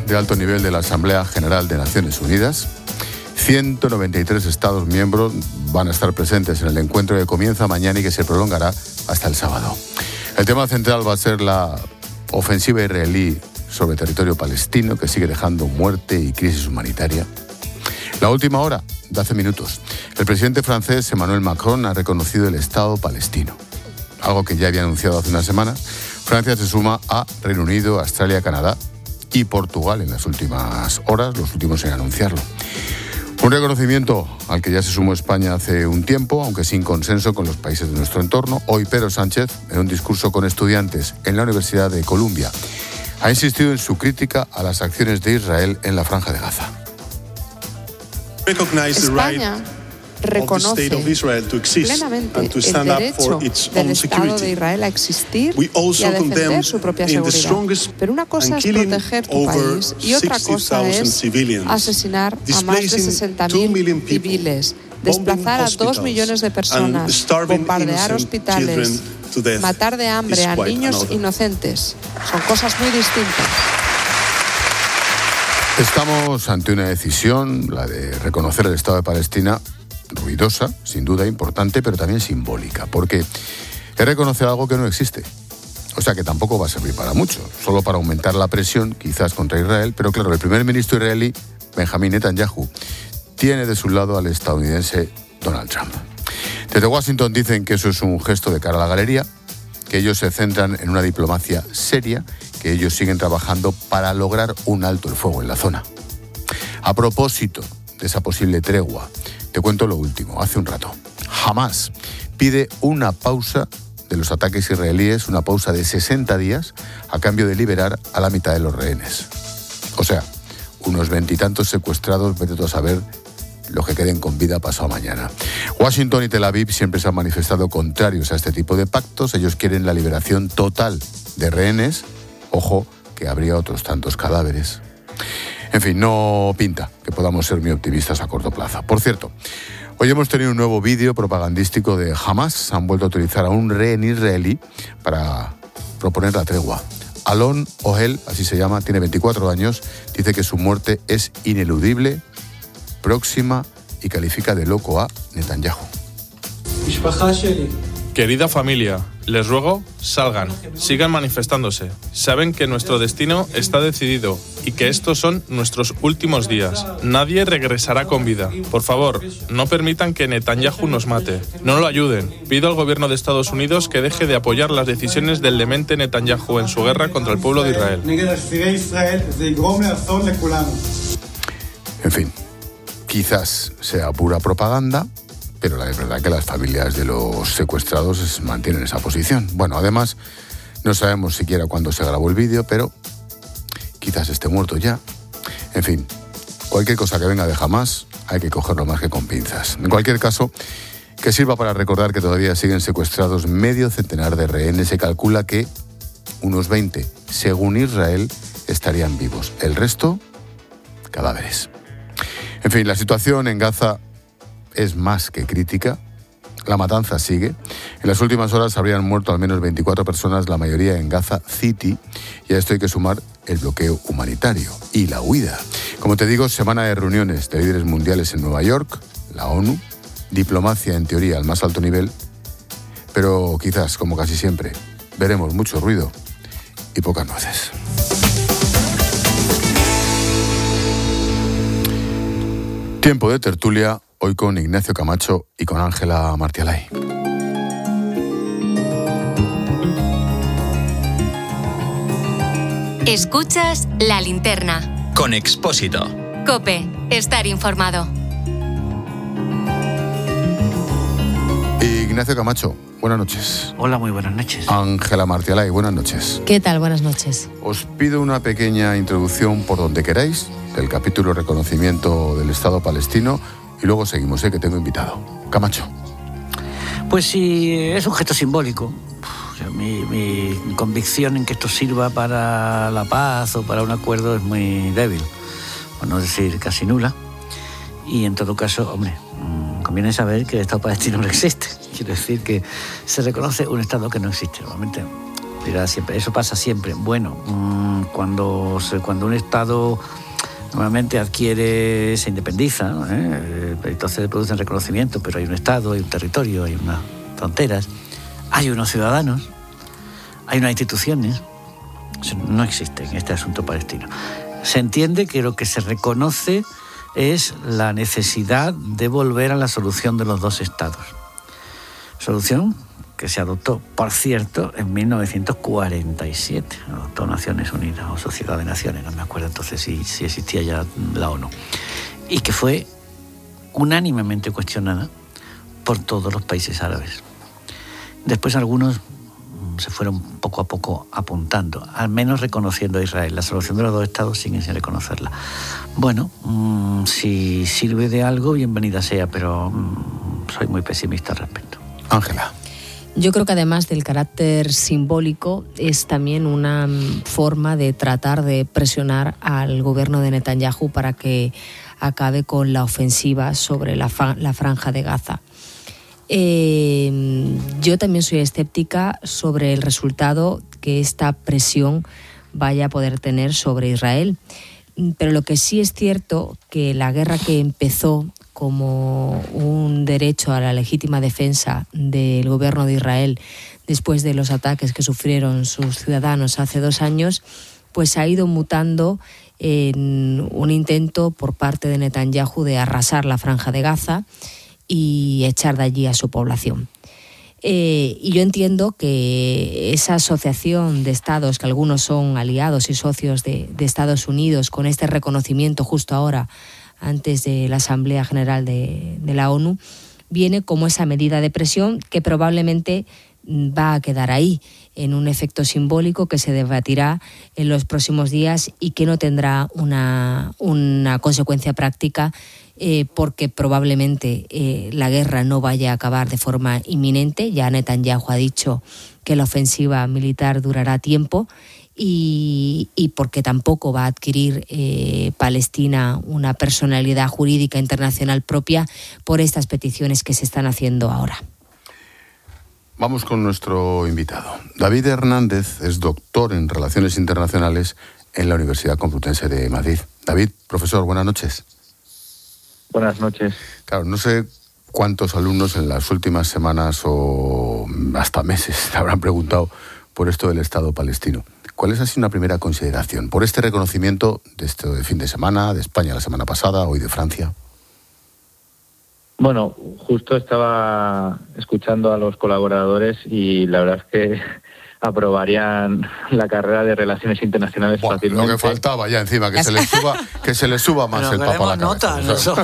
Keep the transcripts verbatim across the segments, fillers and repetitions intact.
de alto nivel de la Asamblea General de Naciones Unidas. ciento noventa y tres Estados miembros van a estar presentes en el encuentro que comienza mañana y que se prolongará hasta el sábado. El tema central va a ser la ofensiva israelí sobre territorio palestino, que sigue dejando muerte y crisis humanitaria. La última hora, de hace minutos, el presidente francés Emmanuel Macron ha reconocido el Estado palestino, algo que ya había anunciado hace una semana. Francia se suma a Reino Unido, Australia, Canadá y Portugal en las últimas horas, los últimos en anunciarlo. Un reconocimiento al que ya se sumó España hace un tiempo, aunque sin consenso con los países de nuestro entorno. Hoy Pedro Sánchez, en un discurso con estudiantes en la Universidad de Columbia, ha insistido en su crítica a las acciones de Israel en la Franja de Gaza. España reconoce plenamente el derecho del Estado de Israel a existir y a defender su propia seguridad. Pero una cosa es proteger tu país y otra cosa es asesinar a más de sesenta mil civiles, desplazar a dos millones de personas, bombardear hospitales, matar de hambre a niños inocentes. Son cosas muy distintas. Estamos ante una decisión, la de reconocer el Estado de Palestina, ruidosa, sin duda importante, pero también simbólica, porque es reconocer algo que no existe. O sea que tampoco va a servir para mucho, solo para aumentar la presión, quizás contra Israel, pero claro, el primer ministro israelí, Benjamín Netanyahu, tiene de su lado al estadounidense Donald Trump. Desde Washington dicen que eso es un gesto de cara a la galería, que ellos se centran en una diplomacia seria, que ellos siguen trabajando para lograr un alto el fuego en la zona. A propósito de esa posible tregua, te cuento lo último. Hace un rato, Hamás pide una pausa de los ataques israelíes, una pausa de sesenta días, a cambio de liberar a la mitad de los rehenes. O sea, unos veintitantos secuestrados, vete tú a saber los que queden con vida pasado mañana. Washington y Tel Aviv siempre se han manifestado contrarios a este tipo de pactos. Ellos quieren la liberación total de rehenes. Ojo, que habría otros tantos cadáveres. En fin, no pinta que podamos ser muy optimistas a corto plazo. Por cierto, hoy hemos tenido un nuevo vídeo propagandístico de Hamás. Han vuelto a utilizar a un rehén israelí para proponer la tregua. Alon Ohel, así se llama, tiene veinticuatro años, dice que su muerte es ineludible, próxima, y califica de loco a Netanyahu. Querida familia, les ruego, salgan, sigan manifestándose. Saben que nuestro destino está decidido y que estos son nuestros últimos días. Nadie regresará con vida. Por favor, no permitan que Netanyahu nos mate. No lo ayuden. Pido al gobierno de Estados Unidos que deje de apoyar las decisiones del demente Netanyahu en su guerra contra el pueblo de Israel. En fin, quizás sea pura propaganda, pero la verdad que las familias de los secuestrados mantienen esa posición. Bueno, además, no sabemos siquiera cuándo se grabó el vídeo, pero quizás esté muerto ya. En fin, cualquier cosa que venga de Hamás hay que cogerlo más que con pinzas. En cualquier caso, que sirva para recordar que todavía siguen secuestrados medio centenar de rehenes. Se calcula que unos veinte, según Israel, estarían vivos. El resto, cadáveres. En fin, la situación en Gaza es más que crítica. La matanza sigue. En las últimas horas habrían muerto al menos veinticuatro personas, la mayoría en Gaza City, y a esto hay que sumar el bloqueo humanitario y la huida. Como te digo, semana de reuniones de líderes mundiales en Nueva York, la ONU, diplomacia en teoría al más alto nivel, pero quizás, como casi siempre, veremos mucho ruido y pocas nueces. Tiempo de tertulia, hoy con Ignacio Camacho y con Ángela Martialay. Escuchas La Linterna. Con Expósito. COPE. Estar informado. Ignacio Camacho, buenas noches. Hola, muy buenas noches. Ángela Martialay, buenas noches. ¿Qué tal? Buenas noches. Os pido una pequeña introducción por donde queráis del capítulo Reconocimiento del Estado palestino y luego seguimos, ¿eh? Que tengo invitado. Camacho. Pues sí, es un gesto simbólico. O sea, mi, mi convicción en que esto sirva para la paz o para un acuerdo es muy débil, por no decir casi nula. Y en todo caso, hombre, conviene saber que el Estado palestino no existe. Quiero decir que se reconoce un Estado que no existe. Normalmente dirá siempre, eso pasa siempre. Bueno, mmm, cuando, se, cuando un Estado normalmente adquiere, se independiza, ¿no? ¿Eh? Entonces se producen reconocimientos, pero hay un Estado, hay un territorio, hay unas fronteras, hay unos ciudadanos, hay unas instituciones. Eso no existe en este asunto palestino. Se entiende que lo que se reconoce es la necesidad de volver a la solución de los dos estados. Solución que se adoptó, por cierto, en mil novecientos cuarenta y siete. Adoptó Naciones Unidas o Sociedad de Naciones, no me acuerdo entonces si, si existía ya la ONU. Y que fue unánimemente cuestionada por todos los países árabes. Después algunos se fueron poco a poco apuntando, al menos reconociendo a Israel. La solución de los dos estados siguen sin reconocerla. Bueno, mmm, si sirve de algo, bienvenida sea, pero mmm, soy muy pesimista al respecto. Ángela. Yo creo que además del carácter simbólico, es también una forma de tratar de presionar al gobierno de Netanyahu para que acabe con la ofensiva sobre la, fa- la franja de Gaza. Eh, yo también soy escéptica sobre el resultado que esta presión vaya a poder tener sobre Israel. Pero lo que sí es cierto, que la guerra que empezó como un derecho a la legítima defensa del gobierno de Israel después de los ataques que sufrieron sus ciudadanos hace dos años, pues ha ido mutando en un intento por parte de Netanyahu de arrasar la franja de Gaza y echar de allí a su población. Eh, y yo entiendo que esa asociación de estados, que algunos son aliados y socios de, de Estados Unidos, con este reconocimiento justo ahora, antes de la Asamblea General de, de la ONU, viene como esa medida de presión que probablemente va a quedar ahí, en un efecto simbólico que se debatirá en los próximos días y que no tendrá una, una consecuencia práctica, eh, porque probablemente eh, la guerra no vaya a acabar de forma inminente. Ya Netanyahu ha dicho que la ofensiva militar durará tiempo, y, y porque tampoco va a adquirir eh, Palestina una personalidad jurídica internacional propia por estas peticiones que se están haciendo ahora. Vamos con nuestro invitado. David Hernández es doctor en Relaciones Internacionales en la Universidad Complutense de Madrid. David, profesor, buenas noches. Buenas noches. Claro, no sé cuántos alumnos en las últimas semanas o hasta meses le habrán preguntado por esto del Estado palestino. ¿Cuál es así una primera consideración por este reconocimiento de este fin de semana, de España la semana pasada, hoy de Francia? Bueno, justo estaba escuchando a los colaboradores y la verdad es que aprobarían la carrera de Relaciones Internacionales bueno, fácilmente. Lo que faltaba ya encima, que se les suba, que se les suba más el papa a la cabeza.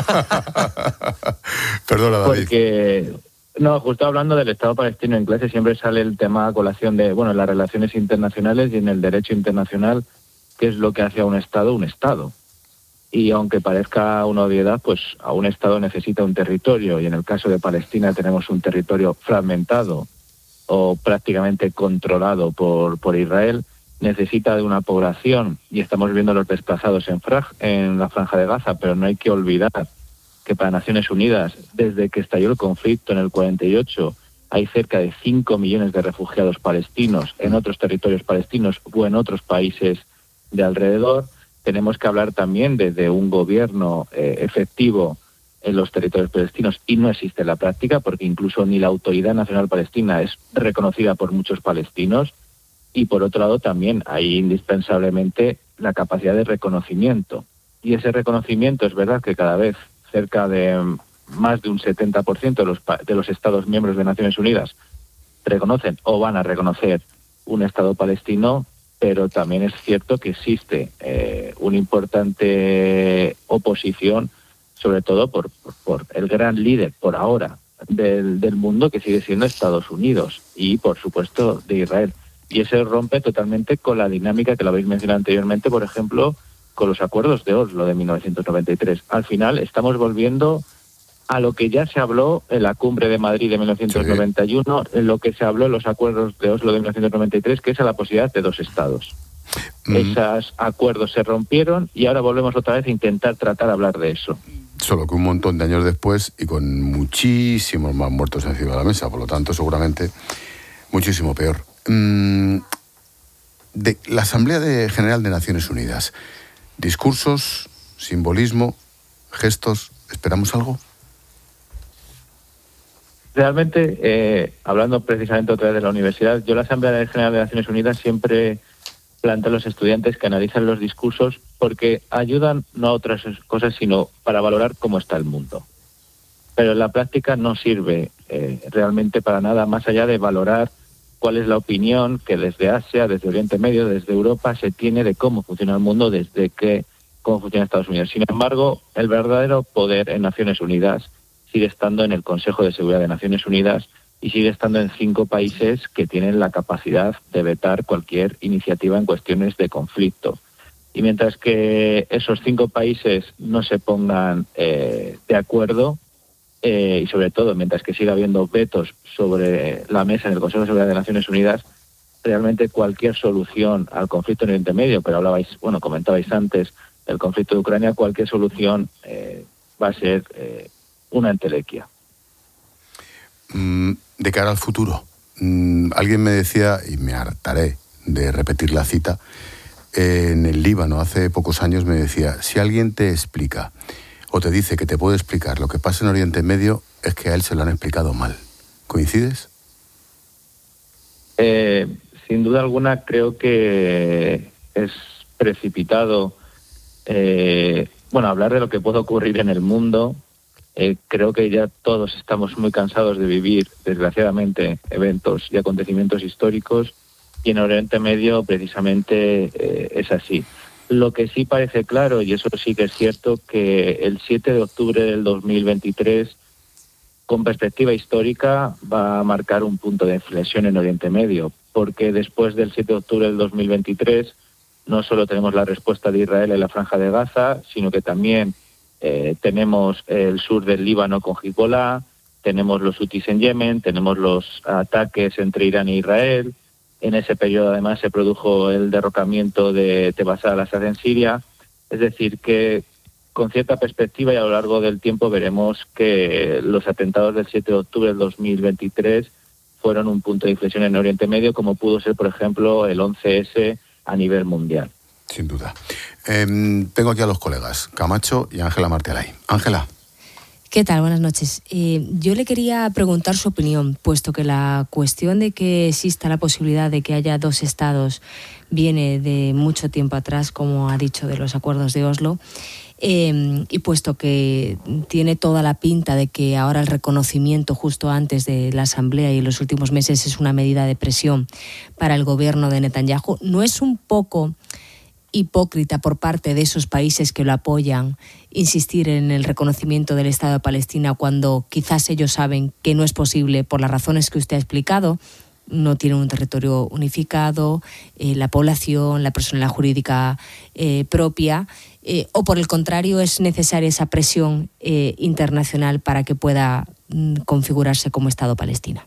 Nota, Perdona, David. Porque, no, justo hablando del Estado palestino en clase siempre sale el tema a colación de, bueno, en las relaciones internacionales y en el derecho internacional, qué es lo que hace a un Estado un Estado. Y aunque parezca una obviedad, pues a un Estado necesita un territorio, y en el caso de Palestina tenemos un territorio fragmentado o prácticamente controlado por, por Israel, necesita de una población, y estamos viendo los desplazados en, fraj, en la Franja de Gaza, pero no hay que olvidar que para Naciones Unidas, desde que estalló el conflicto en el cuarenta y ocho, hay cerca de cinco millones de refugiados palestinos en otros territorios palestinos o en otros países de alrededor. Tenemos que hablar también de, de un gobierno eh, efectivo en los territorios palestinos, y no existe en la práctica, porque incluso ni la Autoridad Nacional Palestina es reconocida por muchos palestinos. Y por otro lado también hay indispensablemente la capacidad de reconocimiento. Y ese reconocimiento es verdad que cada vez cerca de más de un setenta por ciento de los, de los Estados miembros de Naciones Unidas reconocen o van a reconocer un Estado palestino, pero también es cierto que existe eh, una importante oposición, sobre todo por, por, por el gran líder, por ahora, del, del mundo, que sigue siendo Estados Unidos, y por supuesto de Israel. Y eso rompe totalmente con la dinámica que lo habéis mencionado anteriormente, por ejemplo, con los acuerdos de Oslo de mil novecientos noventa y tres. Al final estamos volviendo a lo que ya se habló en la Cumbre de Madrid de mil novecientos noventa y uno, sí. En lo que se habló en los acuerdos de Oslo de mil novecientos noventa y tres, que es a la posibilidad de dos estados. Mm. Esos acuerdos se rompieron y ahora volvemos otra vez a intentar tratar de hablar de eso. Solo que un montón de años después y con muchísimos más muertos encima de la mesa, por lo tanto seguramente muchísimo peor. Mm, de la Asamblea de General de Naciones Unidas. Discursos, simbolismo, gestos, ¿esperamos algo? Realmente, eh, hablando precisamente otra vez de la universidad, yo la Asamblea General de Naciones Unidas siempre planteo a los estudiantes que analicen los discursos porque ayudan no a otras cosas, sino para valorar cómo está el mundo. Pero en la práctica no sirve eh, realmente para nada, más allá de valorar cuál es la opinión que desde Asia, desde Oriente Medio, desde Europa se tiene de cómo funciona el mundo, desde que, cómo funciona Estados Unidos. Sin embargo, el verdadero poder en Naciones Unidas sigue estando en el Consejo de Seguridad de Naciones Unidas y sigue estando en cinco países que tienen la capacidad de vetar cualquier iniciativa en cuestiones de conflicto. Y mientras que esos cinco países no se pongan eh, de acuerdo, eh, y sobre todo mientras que siga habiendo vetos sobre la mesa en el Consejo de Seguridad de Naciones Unidas, realmente cualquier solución al conflicto en Oriente Medio, pero hablabais, bueno, comentabais antes del conflicto de Ucrania, cualquier solución eh, va a ser eh, una entelequia. De cara al futuro, alguien me decía, y me hartaré de repetir la cita, en el Líbano hace pocos años me decía, si alguien te explica o te dice que te puede explicar lo que pasa en Oriente Medio, es que a él se lo han explicado mal. ¿Coincides? Eh, sin duda alguna creo que es precipitado eh, bueno, hablar de lo que puede ocurrir en el mundo. Eh, creo que ya todos estamos muy cansados de vivir, desgraciadamente, eventos y acontecimientos históricos, y en Oriente Medio precisamente eh, es así. Lo que sí parece claro, y eso sí que es cierto, que el siete de octubre del dos mil veintitrés, con perspectiva histórica, va a marcar un punto de inflexión en Oriente Medio, porque después del siete de octubre del dos mil veintitrés no solo tenemos la respuesta de Israel en la Franja de Gaza, sino que también Eh, tenemos el sur del Líbano con Hezbollah, tenemos los hutis en Yemen, tenemos los ataques entre Irán e Israel. En ese periodo además se produjo el derrocamiento de Bashar al-Assad en Siria. Es decir, que con cierta perspectiva y a lo largo del tiempo veremos que los atentados del siete de octubre del dos mil veintitrés fueron un punto de inflexión en Oriente Medio, como pudo ser, por ejemplo, el once ese a nivel mundial. Sin duda. Eh, tengo aquí a los colegas, Camacho y Ángela Martelay. Ángela. ¿Qué tal? Buenas noches. Eh, yo le quería preguntar su opinión, puesto que la cuestión de que exista la posibilidad de que haya dos estados viene de mucho tiempo atrás, como ha dicho, de los acuerdos de Oslo, eh, y puesto que tiene toda la pinta de que ahora el reconocimiento justo antes de la Asamblea y en los últimos meses es una medida de presión para el gobierno de Netanyahu, ¿no es un poco hipócrita por parte de esos países que lo apoyan insistir en el reconocimiento del Estado de Palestina cuando quizás ellos saben que no es posible por las razones que usted ha explicado? No tienen un territorio unificado, eh, la población, la personalidad jurídica eh, propia, eh, o por el contrario es necesaria esa presión eh, internacional para que pueda mm, configurarse como Estado Palestina.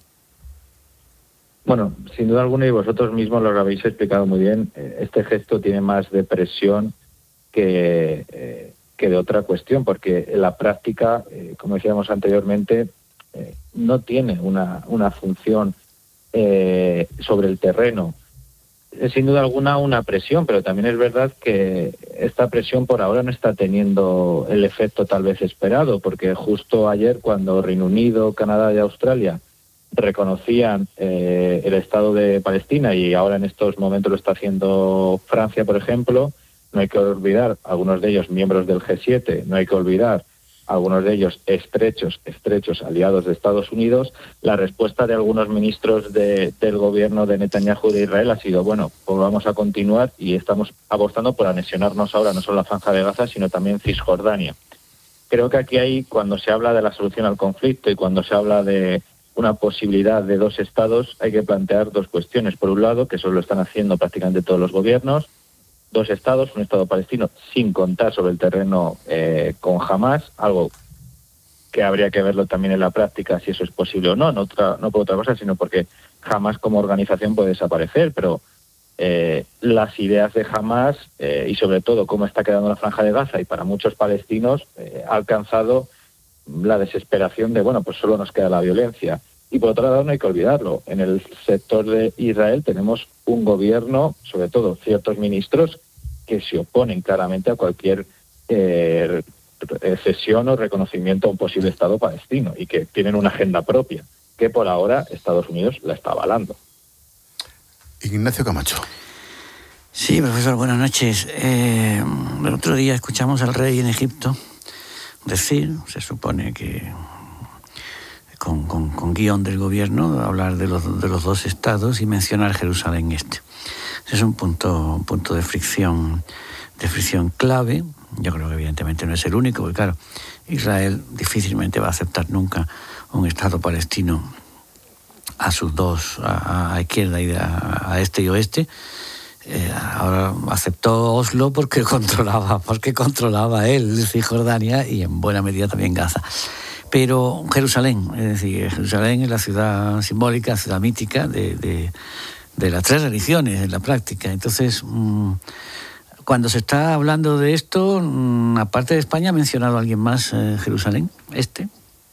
Bueno, sin duda alguna, y vosotros mismos lo habéis explicado muy bien, este gesto tiene más de presión que, eh, que de otra cuestión, porque en la práctica, eh, como decíamos anteriormente, eh, no tiene una, una función eh, sobre el terreno. Es sin duda alguna una presión, pero también es verdad que esta presión por ahora no está teniendo el efecto tal vez esperado, porque justo ayer cuando Reino Unido, Canadá y Australia reconocían eh, el Estado de Palestina, y ahora en estos momentos lo está haciendo Francia, por ejemplo, no hay que olvidar algunos de ellos miembros del G siete, no hay que olvidar algunos de ellos estrechos, estrechos aliados de Estados Unidos. La respuesta de algunos ministros de, del gobierno de Netanyahu de Israel ha sido, bueno, pues vamos a continuar y estamos apostando por anexionarnos ahora no solo la Franja de Gaza, sino también Cisjordania. Creo que aquí hay, cuando se habla de la solución al conflicto y cuando se habla de una posibilidad de dos estados, hay que plantear dos cuestiones. Por un lado, que eso lo están haciendo prácticamente todos los gobiernos, dos estados, un estado palestino sin contar sobre el terreno eh, con Hamás, algo que habría que verlo también en la práctica si eso es posible o no, no, otra, no por otra cosa, sino porque Hamás como organización puede desaparecer, pero eh, las ideas de Hamás eh, y sobre todo cómo está quedando la Franja de Gaza y para muchos palestinos eh, ha alcanzado la desesperación de, bueno, pues solo nos queda la violencia. Y por otro lado, no hay que olvidarlo, en el sector de Israel tenemos un gobierno, sobre todo ciertos ministros, que se oponen claramente a cualquier eh, cesión o reconocimiento a un posible Estado palestino y que tienen una agenda propia, que por ahora Estados Unidos la está avalando. Ignacio Camacho. Sí, profesor, buenas noches. Eh, el otro día escuchamos al rey en Egipto decir, se supone que con, con, con guión del gobierno, hablar de los, de los dos estados y mencionar Jerusalén este. Ese es un punto, un punto de fricción, de fricción clave. Yo creo que evidentemente no es el único, porque claro, Israel difícilmente va a aceptar nunca un Estado palestino a sus dos, a, a izquierda y a, a este y oeste. Eh, ahora aceptó Oslo porque controlaba, porque controlaba él Cisjordania y en buena medida también Gaza. Pero Jerusalén, es decir, Jerusalén es la ciudad simbólica, la ciudad mítica de, de, de las tres religiones en la práctica. Entonces, mmm, cuando se está hablando de esto, mmm, aparte de España, ¿ha mencionado alguien más eh, Jerusalén? ¿Este?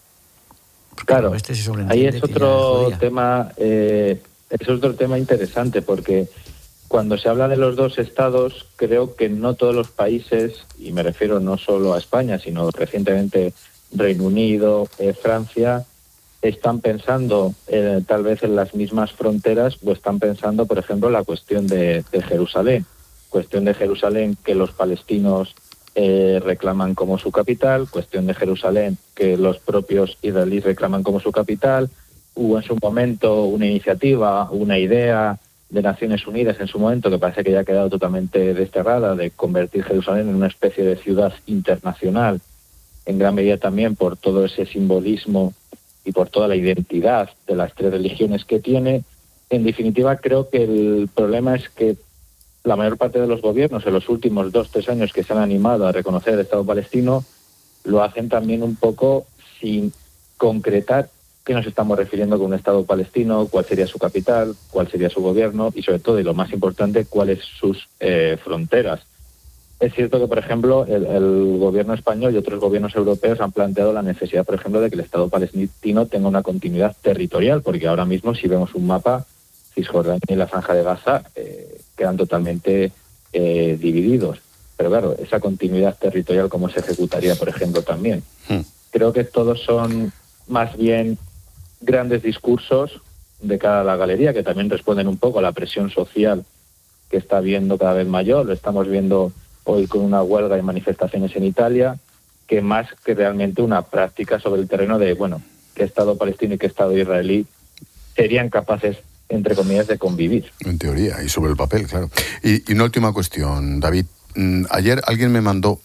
Porque claro, este se ahí es otro tema, eh, es otro tema interesante, porque cuando se habla de los dos estados, creo que no todos los países, y me refiero no solo a España, sino recientemente Reino Unido, eh, Francia, están pensando eh, tal vez en las mismas fronteras o están pensando, por ejemplo, en la cuestión de, de Jerusalén. Cuestión de Jerusalén que los palestinos eh, reclaman como su capital, cuestión de Jerusalén que los propios israelíes reclaman como su capital. Hubo en su momento una iniciativa, una idea de Naciones Unidas en su momento que parece que ya ha quedado totalmente desterrada, de convertir Jerusalén en una especie de ciudad internacional, en gran medida también por todo ese simbolismo y por toda la identidad de las tres religiones que tiene. En definitiva, creo que el problema es que la mayor parte de los gobiernos en los últimos dos, tres años que se han animado a reconocer el Estado palestino, lo hacen también un poco sin concretar qué nos estamos refiriendo con un Estado palestino, cuál sería su capital, cuál sería su gobierno y, sobre todo, y lo más importante, cuáles sus eh, fronteras. Es cierto que, por ejemplo, el, el gobierno español y otros gobiernos europeos han planteado la necesidad, por ejemplo, de que el Estado palestino tenga una continuidad territorial, porque ahora mismo, si vemos un mapa, Cisjordania y la Franja de Gaza eh, quedan totalmente eh, divididos. Pero claro, esa continuidad territorial, ¿cómo se ejecutaría, por ejemplo, también? Hmm. Creo que todos son más bien grandes discursos de cara a la galería, que también responden un poco a la presión social que está habiendo cada vez mayor. Lo estamos viendo hoy con una huelga y manifestaciones en Italia, que más que realmente una práctica sobre el terreno de, bueno, qué Estado palestino y qué Estado israelí serían capaces, entre comillas, de convivir. En teoría, y sobre el papel, claro. Y, y una última cuestión, David. Ayer alguien me mandó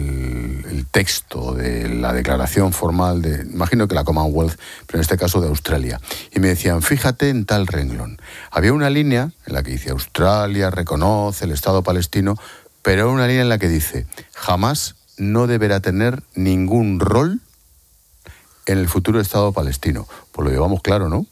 el, el texto de la declaración formal de, imagino que la Commonwealth, pero en este caso de Australia. Y me decían, fíjate en tal renglón. Había una línea en la que dice, Australia reconoce el Estado palestino, pero hay una línea en la que dice, jamás no deberá tener ningún rol en el futuro Estado palestino. Pues lo llevamos claro, ¿no?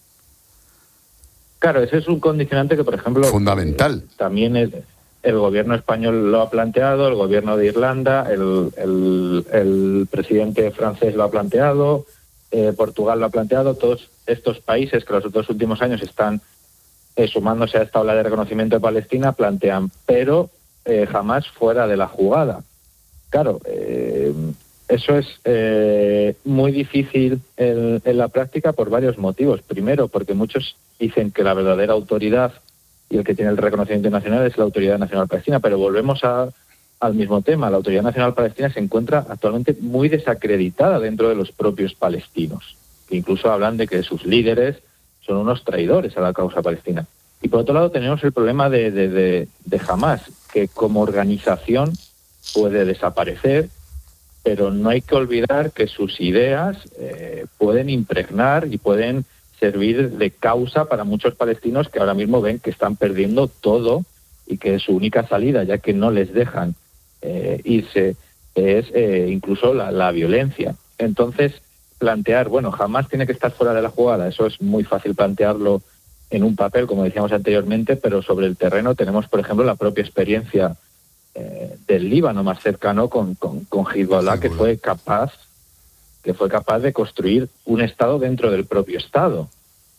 Claro, ese es un condicionante que, por ejemplo... Fundamental. Eh, también es, el gobierno español lo ha planteado, el gobierno de Irlanda, el, el, el presidente francés lo ha planteado, eh, Portugal lo ha planteado, todos estos países que los dos últimos años están eh, sumándose a esta ola de reconocimiento de Palestina, plantean, pero... Eh, jamás fuera de la jugada. Claro, eh, eso es eh, muy difícil en, en la práctica por varios motivos. Primero, porque muchos dicen que la verdadera autoridad y el que tiene el reconocimiento nacional es la Autoridad Nacional Palestina, pero volvemos a, al mismo tema. La Autoridad Nacional Palestina se encuentra actualmente muy desacreditada dentro de los propios palestinos, que incluso hablan de que sus líderes son unos traidores a la causa palestina. Y por otro lado tenemos el problema de, de, de, de Hamás, que como organización puede desaparecer, pero no hay que olvidar que sus ideas eh, pueden impregnar y pueden servir de causa para muchos palestinos que ahora mismo ven que están perdiendo todo y que su única salida, ya que no les dejan eh, irse, es eh, incluso la, la violencia. Entonces, plantear, bueno, Hamás tiene que estar fuera de la jugada, eso es muy fácil plantearlo en un papel, como decíamos anteriormente, pero sobre el terreno tenemos, por ejemplo, la propia experiencia eh, del Líbano más cercano con, con, con Hezbollah, que fue capaz que fue capaz de construir un Estado dentro del propio Estado.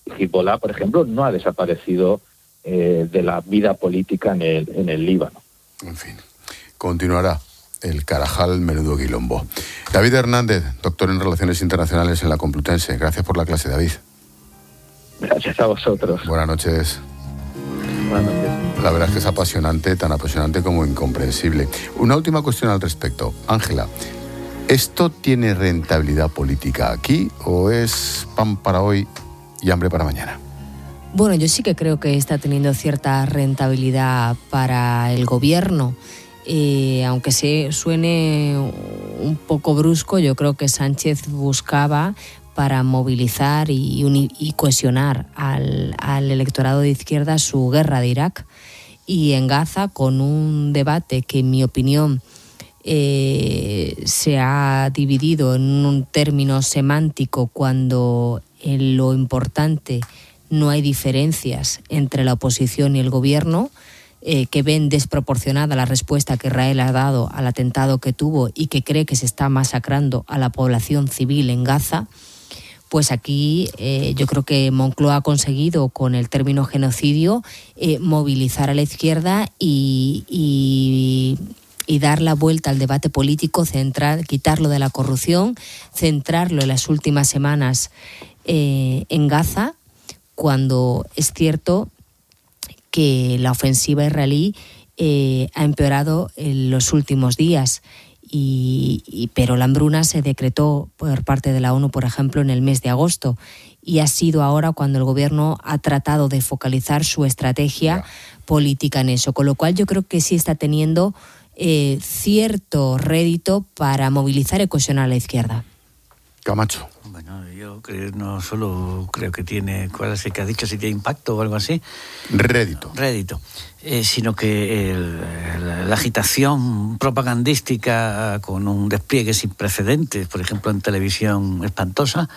Hezbollah, por ejemplo, no ha desaparecido eh, de la vida política en el, en el Líbano. En fin, continuará el Carajal menudo quilombo. David Hernández, doctor en Relaciones Internacionales en la Complutense. Gracias por la clase, David. Gracias a vosotros. Buenas noches. Buenas noches. La verdad es que es apasionante, tan apasionante como incomprensible. Una última cuestión al respecto. Ángela, ¿esto tiene rentabilidad política aquí o es pan para hoy y hambre para mañana? Bueno, yo sí que creo que está teniendo cierta rentabilidad para el gobierno. Eh, aunque se suene un poco brusco, yo creo que Sánchez buscaba para movilizar y, uni- y cohesionar al, al electorado de izquierda su guerra de Irak. Y en Gaza, con un debate que, en mi opinión, eh, se ha dividido en un término semántico cuando en lo importante no hay diferencias entre la oposición y el gobierno, eh, que ven desproporcionada la respuesta que Israel ha dado al atentado que tuvo y que cree que se está masacrando a la población civil en Gaza. Pues aquí eh, yo creo que Moncloa ha conseguido, con el término genocidio, eh, movilizar a la izquierda y, y, y dar la vuelta al debate político, centrar, quitarlo de la corrupción, centrarlo en las últimas semanas eh, en Gaza, cuando es cierto que la ofensiva israelí eh, ha empeorado en los últimos días. Y, y, pero la hambruna se decretó por parte de la ONU, por ejemplo, en el mes de agosto, y ha sido ahora cuando el gobierno ha tratado de focalizar su estrategia yeah. política en eso, con lo cual yo creo que sí está teniendo eh, cierto rédito para movilizar y cohesionar a la izquierda. Camacho. Bueno, yo creo, no solo creo que tiene, ¿cuál es el que ha dicho? Si tiene impacto o algo así. Rédito. Rédito. Eh, sino que el, la, la agitación propagandística con un despliegue sin precedentes, por ejemplo en televisión espantosa,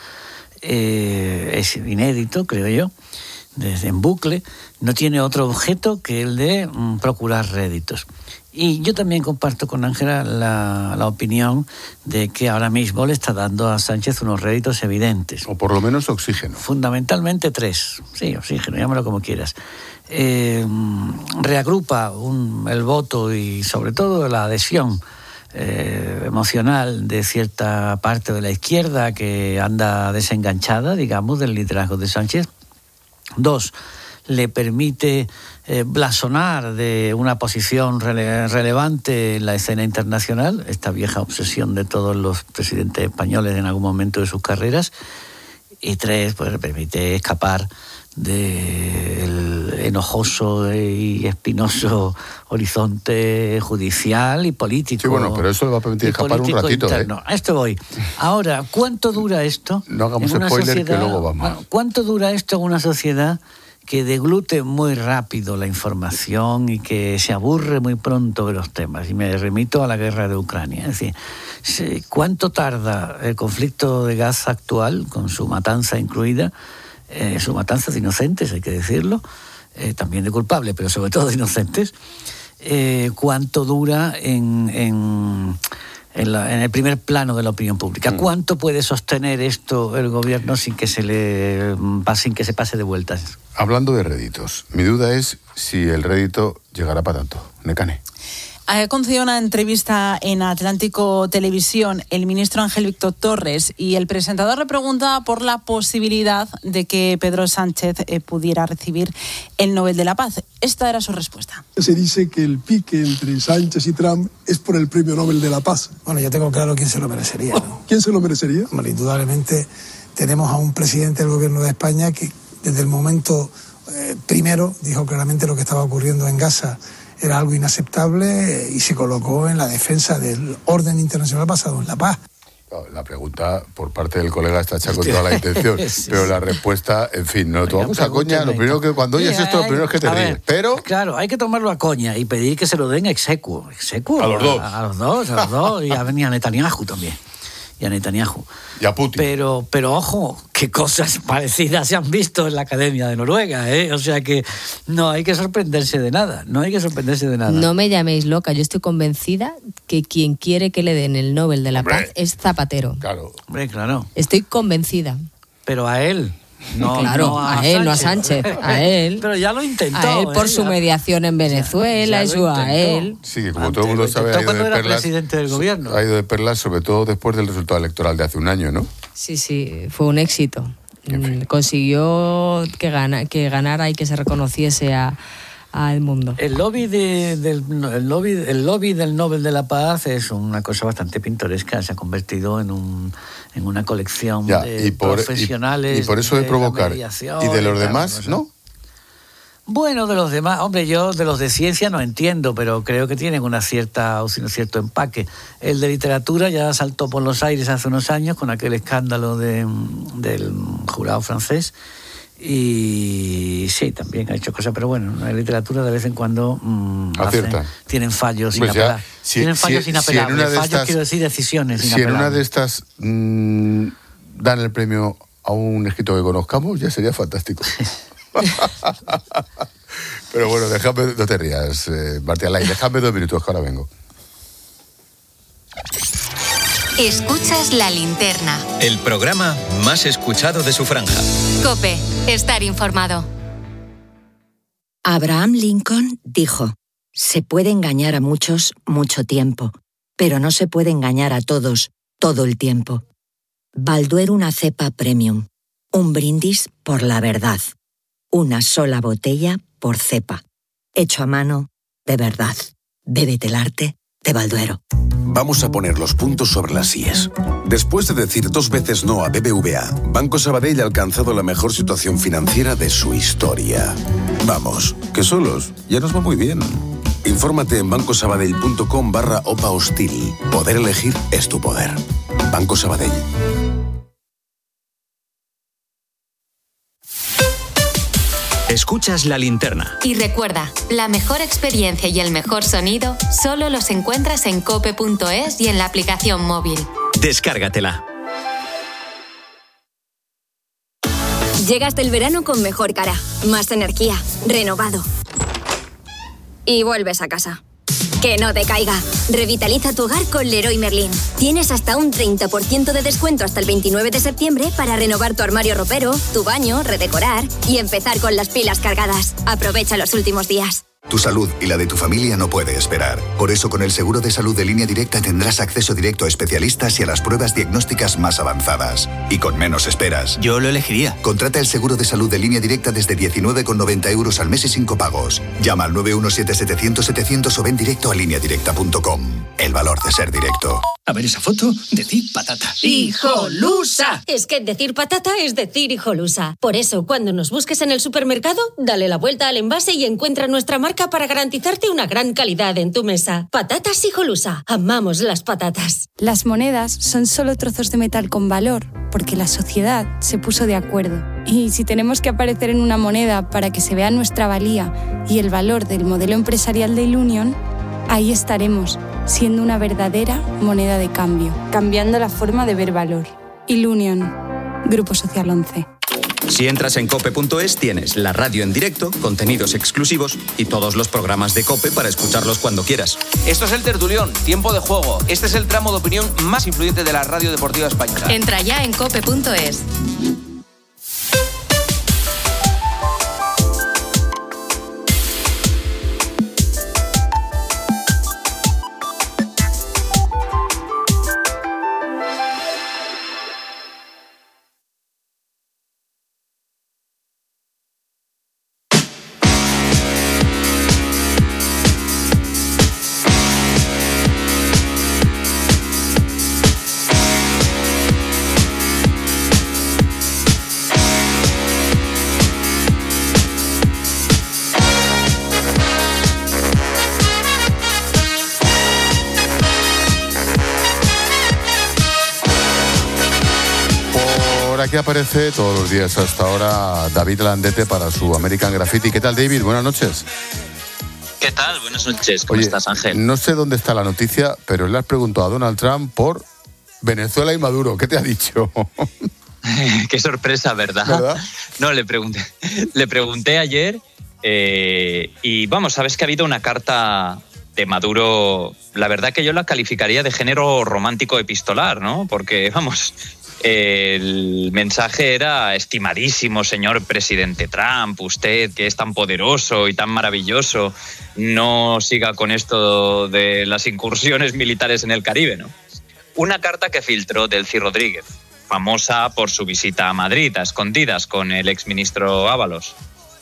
eh, es inédito, creo yo, desde en bucle, no tiene otro objeto que el de mm, procurar réditos. Y yo también comparto con Ángela la, la opinión de que ahora mismo le está dando a Sánchez unos réditos evidentes. O por lo menos oxígeno. Fundamentalmente tres. Sí, oxígeno, llámalo como quieras. Eh, reagrupa un, el voto y sobre todo la adhesión eh, emocional de cierta parte de la izquierda que anda desenganchada, digamos, del liderazgo de Sánchez. Dos, le permite eh, blasonar de una posición rele- relevante en la escena internacional, esta vieja obsesión de todos los presidentes españoles en algún momento de sus carreras. Y tres, pues le permite escapar del enojoso y espinoso horizonte judicial y político. Sí, bueno, pero eso le va a permitir escapar un ratito, interno. ¿eh? A esto voy. Ahora, ¿cuánto dura esto? No hagamos en una spoiler, sociedad, que luego va mal. Bueno, ¿cuánto dura esto en una sociedad que deglute muy rápido la información y que se aburre muy pronto de los temas? Y me remito a la guerra de Ucrania. Es decir, ¿cuánto tarda el conflicto de Gaza actual, con su matanza incluida, eh, su matanza de inocentes, hay que decirlo, eh, también de culpables, pero sobre todo de inocentes? Eh, ¿Cuánto dura en... en En, la, en el primer plano de la opinión pública? ¿Cuánto puede sostener esto el gobierno sin que se le sin que se pase de vueltas? Hablando de réditos, mi duda es si el rédito llegará para tanto. Nekane. Ha concedido una entrevista en Atlántico Televisión el ministro Ángel Víctor Torres y el presentador le preguntaba por la posibilidad de que Pedro Sánchez eh, pudiera recibir el Nobel de la Paz. Esta era su respuesta. Se dice que el pique entre Sánchez y Trump es por el premio Nobel de la Paz. Bueno, yo tengo claro quién se lo merecería, ¿no? ¿Quién se lo merecería? Bueno, indudablemente tenemos a un presidente del gobierno de España que desde el momento eh, primero dijo claramente lo que estaba ocurriendo en Gaza era algo inaceptable y se colocó en la defensa del orden internacional basado en la paz. La pregunta por parte del colega está hecha con toda la intención, sí, pero la respuesta, en fin, no lo tomamos a coña. Lo primero que cuando oyes sí, esto, lo primero es que te ríes. Ver, pero claro, hay que tomarlo a coña y pedir que se lo den execuo. execuo a los dos. A, a los dos, a los dos. Y a, y a Netanyahu también. Y a Netanyahu. Y a Putin. Pero, pero ojo, qué cosas parecidas se han visto en la Academia de Noruega, ¿eh? O sea que no hay que sorprenderse de nada, no hay que sorprenderse de nada. No me llaméis loca, yo estoy convencida que quien quiere que le den el Nobel de la Hombre, Paz es Zapatero. Claro. Hombre, claro. Estoy convencida. Pero a él. No, claro, no a, a él, no a Sánchez, a él. Pero ya lo intentó. A él por ¿eh? su mediación en Venezuela, eso a él. Sí, que como Antes, todo el mundo sabe, ha ido de perlas. Presidente del gobierno. Ha ido de perlas, sobre todo después del resultado electoral de hace un año, ¿no? Sí, sí, fue un éxito. En fin. Consiguió que, gana, que ganara y que se reconociese a al mundo. El lobby, de, del, el, lobby, el lobby del Nobel de la Paz es una cosa bastante pintoresca, se ha convertido en, un, en una colección ya, de y por, profesionales. Y, y por eso de, de provocar. ¿Y de los demás, no? Bueno, de los demás, hombre, yo de los de ciencia no entiendo, pero creo que tienen una cierta, un cierto empaque. El de literatura ya saltó por los aires hace unos años con aquel escándalo de, del jurado francés. Y sí, también ha hecho cosas, pero bueno, la literatura de vez en cuando mmm, hacen, tienen fallos pues inapelables. Si, tienen fallos si, inapelables, si fallos estas, quiero decir decisiones si inapelables. Si en una de estas mmm, dan el premio a un escritor que conozcamos, ya sería fantástico. Pero bueno, déjame, no te rías, eh, Martí Alay, déjame dos minutos que ahora vengo. Escuchas La Linterna. El programa más escuchado de su franja. COPE, estar informado. Abraham Lincoln dijo: se puede engañar a muchos mucho tiempo, pero no se puede engañar a todos todo el tiempo. Balduero una cepa premium. Un brindis por la verdad. Una sola botella por cepa. Hecho a mano, de verdad. Bébete el arte de Balduero. Vamos a poner los puntos sobre las íes. Después de decir dos veces no a B B V A, Banco Sabadell ha alcanzado la mejor situación financiera de su historia. Vamos, que solos ya nos va muy bien. Infórmate en bancosabadell.com barra OPA hostil. Poder elegir es tu poder. Banco Sabadell. Escuchas La Linterna. Y recuerda, la mejor experiencia y el mejor sonido solo los encuentras en cope punto es y en la aplicación móvil. Descárgatela. Llegas del verano con mejor cara, más energía, renovado. Y vuelves a casa. Que no te caiga. Revitaliza tu hogar con Leroy Merlin. Tienes hasta un treinta por ciento de descuento hasta el veintinueve de septiembre para renovar tu armario ropero, tu baño, redecorar y empezar con las pilas cargadas. Aprovecha los últimos días. Tu salud y la de tu familia no puede esperar. Por eso, con el seguro de salud de Línea Directa tendrás acceso directo a especialistas y a las pruebas diagnósticas más avanzadas. Y con menos esperas. Yo lo elegiría. Contrata el seguro de salud de Línea Directa desde diecinueve con noventa euros al mes y cinco pagos. Llama al nueve uno siete setecientos setecientos o ven directo a línea directa punto com. El valor de ser directo. A ver esa foto, decir patata. ¡Hijolusa! Es que decir patata es decir hijolusa. Por eso, cuando nos busques en el supermercado, dale la vuelta al envase y encuentra nuestra marca para garantizarte una gran calidad en tu mesa. Patatas Hijolusa. Amamos las patatas. Las monedas son solo trozos de metal con valor, porque la sociedad se puso de acuerdo. Y si tenemos que aparecer en una moneda para que se vea nuestra valía y el valor del modelo empresarial de Ilunion, ahí estaremos, siendo una verdadera moneda de cambio, cambiando la forma de ver valor. Ilunion, Grupo Social once. Si entras en cope punto es tienes la radio en directo, contenidos exclusivos y todos los programas de COPE para escucharlos cuando quieras. Esto es El Tertulión, tiempo de juego. Este es el tramo de opinión más influyente de la radio deportiva española. Entra ya en cope punto es. Aquí aparece todos los días hasta ahora David Landete para su American Graffiti. ¿Qué tal, David? Buenas noches. ¿Qué tal? Buenas noches. ¿Cómo Oye, estás, Ángel? No sé dónde está la noticia, pero le has preguntado a Donald Trump por Venezuela y Maduro. ¿Qué te ha dicho? Qué sorpresa, ¿verdad? ¿verdad? No, le pregunté, le pregunté ayer eh, y vamos, sabes que ha habido una carta de Maduro, la verdad que yo la calificaría de género romántico epistolar, ¿no? Porque, vamos, el mensaje era: estimadísimo señor presidente Trump, usted que es tan poderoso y tan maravilloso, no siga con esto de las incursiones militares en el Caribe, ¿no? Una carta que filtró Delcy Rodríguez, famosa por su visita a Madrid a escondidas con el exministro Ábalos.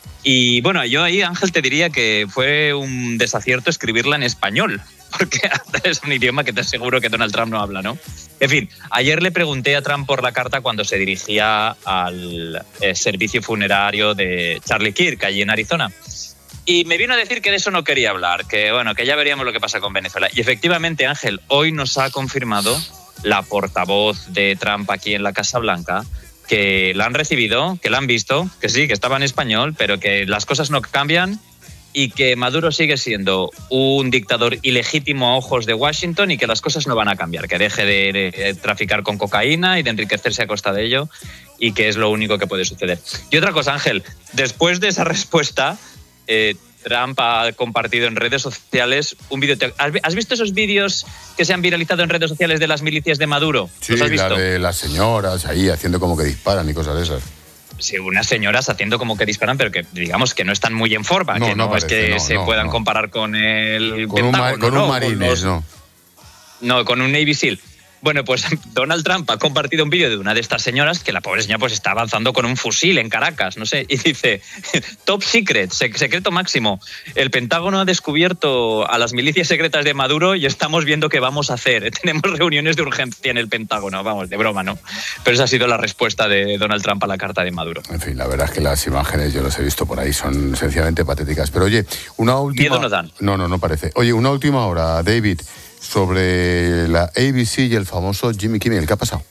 Y bueno, yo ahí, Ángel, te diría que fue un desacierto escribirla en español, porque es un idioma que te aseguro que Donald Trump no habla, ¿no? En fin, ayer le pregunté a Trump por la carta cuando se dirigía al eh, servicio funerario de Charlie Kirk, allí en Arizona. Y me vino a decir que de eso no quería hablar, que bueno, que ya veríamos lo que pasa con Venezuela. Y efectivamente, Ángel, hoy nos ha confirmado la portavoz de Trump aquí en la Casa Blanca que la han recibido, que la han visto, que sí, que estaba en español, pero que las cosas no cambian y que Maduro sigue siendo un dictador ilegítimo a ojos de Washington y que las cosas no van a cambiar, que deje de, de traficar con cocaína y de enriquecerse a costa de ello y que es lo único que puede suceder. Y otra cosa, Ángel, después de esa respuesta, eh, Trump ha compartido en redes sociales un vídeo. ¿Has visto esos vídeos que se han viralizado en redes sociales de las milicias de Maduro? Sí, ¿Los has visto? La de las señoras ahí haciendo como que disparan y cosas de esas. Sí, unas señoras haciendo como que disparan, pero que digamos que no están muy en forma, no, que no, no parece, es que no, se no, puedan no. comparar con el con Pentágono, un, con ¿no? un Marines, con los, no. No, con un Navy SEAL. Bueno, pues Donald Trump ha compartido un vídeo de una de estas señoras que la pobre señora pues está avanzando con un fusil en Caracas, no sé, y dice: top secret, secreto máximo. El Pentágono ha descubierto a las milicias secretas de Maduro y estamos viendo qué vamos a hacer. Tenemos reuniones de urgencia en el Pentágono, vamos, de broma, ¿no? Pero esa ha sido la respuesta de Donald Trump a la carta de Maduro. En fin, la verdad es que las imágenes, yo las he visto por ahí, son sencillamente patéticas. Pero oye, una última... Miedo no dan. No, no, no parece. Oye, una última hora, David, sobre la A B C y el famoso Jimmy Kimmel. ¿Qué ha pasado?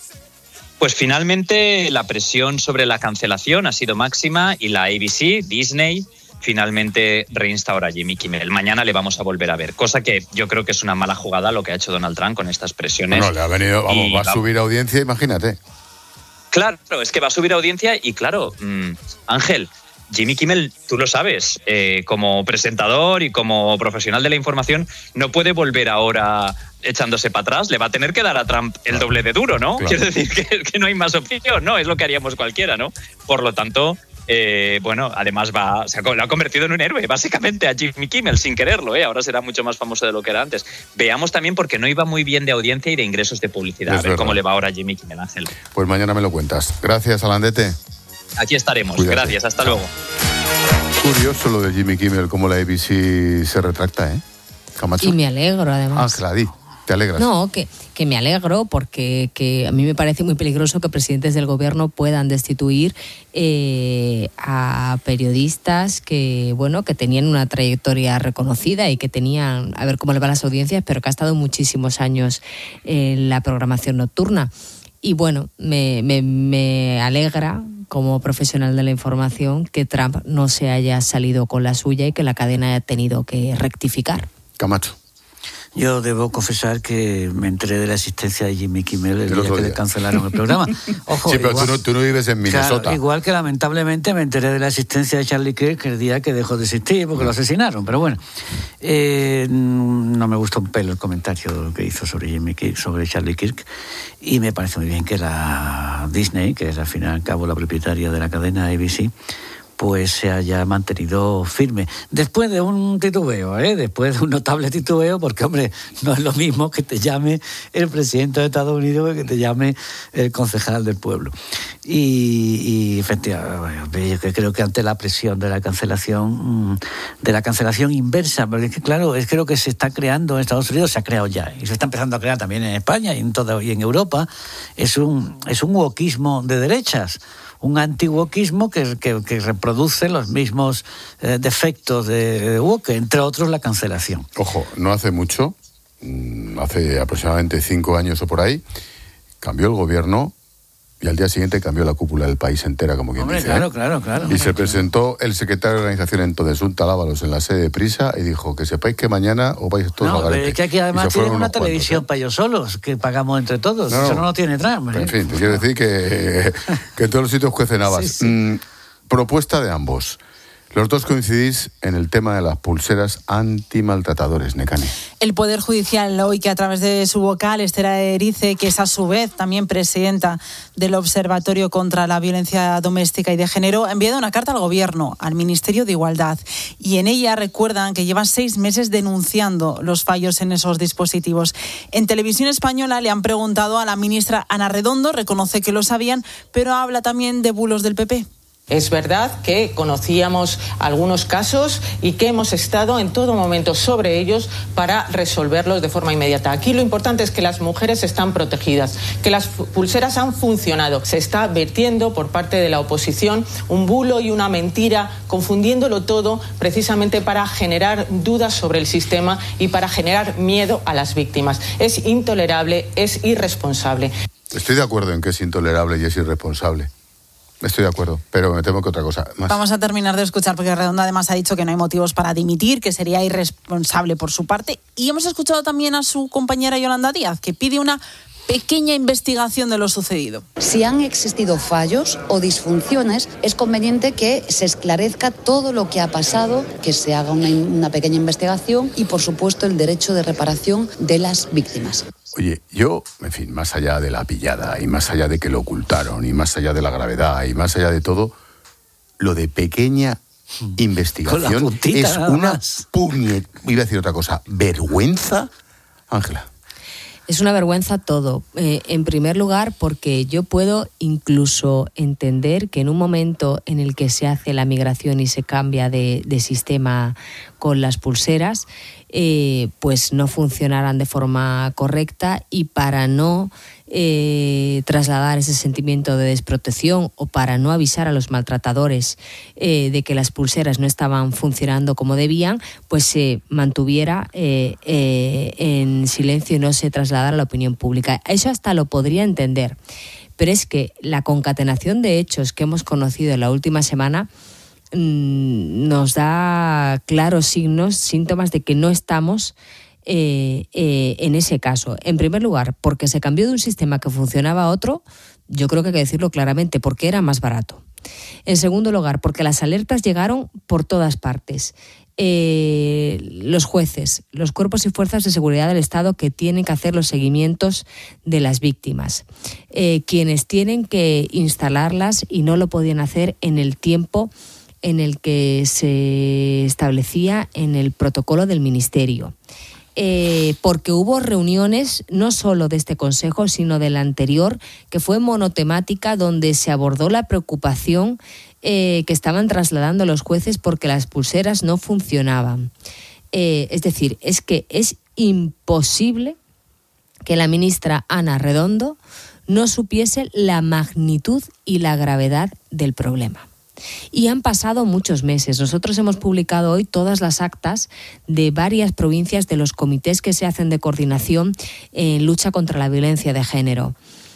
Pues finalmente la presión sobre la cancelación ha sido máxima y la A B C, Disney, finalmente reinstaura a Jimmy Kimmel. Mañana le vamos a volver a ver, cosa que yo creo que es una mala jugada lo que ha hecho Donald Trump con estas presiones. No, le ha venido, vamos, y va a subir audiencia, imagínate. Claro, es que va a subir audiencia y claro, mmm, Ángel, Jimmy Kimmel, tú lo sabes, eh, como presentador y como profesional de la información, no puede volver ahora echándose para atrás. Le va a tener que dar a Trump el claro. doble de duro, ¿no? Claro. Quiero decir que, que no hay más opción, ¿no? Es lo que haríamos cualquiera, ¿no? Por lo tanto, eh, bueno, además va, se ha, lo ha convertido en un héroe, básicamente, a Jimmy Kimmel, sin quererlo, ¿eh? Ahora será mucho más famoso de lo que era antes. Veamos también porque no iba muy bien de audiencia y de ingresos de publicidad. Es a ver verdad. Cómo le va ahora a Jimmy Kimmel, Ángel. Pues mañana me lo cuentas. Gracias, Alandete. Aquí estaremos. Cuídate. Gracias, hasta luego. Curioso lo de Jimmy Kimmel, cómo la A B C se retracta, ¿eh? Camacho. Y me alegro, además. Ángela, di, ¿te alegras? No, que, que me alegro porque que a mí me parece muy peligroso que presidentes del gobierno puedan destituir eh, a periodistas que, bueno, que tenían una trayectoria reconocida y que tenían, a ver cómo le van las audiencias, pero que ha estado muchísimos años en la programación nocturna. Y bueno, me, me, me alegra como profesional de la información que Trump no se haya salido con la suya y que la cadena haya tenido que rectificar. Camacho. Yo debo confesar que me enteré de la existencia de Jimmy Kimmel el, el día que le cancelaron el programa. Ojo, sí, pero igual, tú, no, tú no vives en Minnesota. Claro, igual que lamentablemente me enteré de la existencia de Charlie Kirk el día que dejó de existir porque lo asesinaron. Pero bueno, eh, no me gustó un pelo el comentario que hizo sobre Jimmy Kirk, sobre Charlie Kirk, y me parece muy bien que la Disney, que es al fin y al cabo la propietaria de la cadena A B C, pues se haya mantenido firme. Después de un titubeo, ¿eh? Después de un notable titubeo, porque, hombre, no es lo mismo que te llame el presidente de Estados Unidos que te llame el concejal del pueblo. Y, y efectivamente, yo creo que ante la presión de la cancelación, de la cancelación inversa, porque es que, claro, es que lo que se está creando en Estados Unidos se ha creado ya, y se está empezando a crear también en España y en, todo, y en Europa, es un, es un wokismo de derechas. Un anti-wokismo que, que, que reproduce los mismos eh, defectos de, de woke, entre otros la cancelación. Ojo, no hace mucho, hace aproximadamente cinco años o por ahí, cambió el gobierno y al día siguiente cambió la cúpula del país entera, como quien Hombre, dice. claro, ¿eh? claro, claro. Y hombre, se presentó claro. el secretario de organización entonces, un Ábalos, en la sede de Prisa, y dijo que sepáis que mañana os vais todos no, a garete. Es que aquí además tienen una televisión cuantos, ¿eh? para ellos solos, que pagamos entre todos. No, Eso no lo tiene Trump. ¿eh? En fin, te quiero decir que, que en todos los sitios cuecen habas. Sí, sí. Mm, propuesta de ambos. Los dos coincidís en el tema de las pulseras antimaltratadores, Nekane. El Poder Judicial hoy, que a través de su vocal, Esther Erice, que es a su vez también presidenta del Observatorio contra la Violencia Doméstica y de Género, ha enviado una carta al Gobierno, al Ministerio de Igualdad. Y en ella recuerdan que llevan seis meses denunciando los fallos en esos dispositivos. En Televisión Española le han preguntado a la ministra Ana Redondo, reconoce que lo sabían, pero habla también de bulos del P P. Es verdad que conocíamos algunos casos y que hemos estado en todo momento sobre ellos para resolverlos de forma inmediata. Aquí lo importante es que las mujeres están protegidas, que las pulseras han funcionado. Se está vertiendo por parte de la oposición un bulo y una mentira, confundiéndolo todo precisamente para generar dudas sobre el sistema y para generar miedo a las víctimas. Es intolerable, es irresponsable. Estoy de acuerdo en que es intolerable y es irresponsable. Estoy de acuerdo, pero me temo que otra cosa más. Vamos a terminar de escuchar, porque Redonda además ha dicho que no hay motivos para dimitir, que sería irresponsable por su parte. Y hemos escuchado también a su compañera Yolanda Díaz, que pide una pequeña investigación de lo sucedido. Si han existido fallos o disfunciones, es conveniente que se esclarezca todo lo que ha pasado, que se haga una, una pequeña investigación y, por supuesto, el derecho de reparación de las víctimas. Oye, yo, en fin, más allá de la pillada y más allá de que lo ocultaron y más allá de la gravedad y más allá de todo, lo de pequeña investigación puntita, es una puñet... Iba a decir otra cosa, vergüenza, Ángela. Es una vergüenza todo. Eh, en primer lugar, porque yo puedo incluso entender que en un momento en el que se hace la migración y se cambia de, de sistema con las pulseras, eh, pues no funcionarán de forma correcta, y para no eh, trasladar ese sentimiento de desprotección o para no avisar a los maltratadores eh, de que las pulseras no estaban funcionando como debían, pues se mantuviera eh, eh, en silencio y no se trasladara a la opinión pública. Eso hasta lo podría entender, pero es que la concatenación de hechos que hemos conocido en la última semana nos da claros signos, síntomas de que no estamos eh, eh, en ese caso. En primer lugar, porque se cambió de un sistema que funcionaba a otro, yo creo que hay que decirlo claramente, porque era más barato. En segundo lugar, porque las alertas llegaron por todas partes. Eh, los jueces, los cuerpos y fuerzas de seguridad del Estado que tienen que hacer los seguimientos de las víctimas, eh, quienes tienen que instalarlas y no lo podían hacer en el tiempo en el que se establecía en el protocolo del Ministerio. Eh, porque hubo reuniones no solo de este Consejo, sino del anterior, que fue monotemática, donde se abordó la preocupación eh, que estaban trasladando los jueces porque las pulseras no funcionaban. Eh, es decir, es que es imposible que la ministra Ana Redondo no supiese la magnitud y la gravedad del problema. Y han pasado muchos meses. Nosotros hemos publicado hoy todas las actas de varias provincias de los comités que se hacen de coordinación en lucha contra la violencia de género.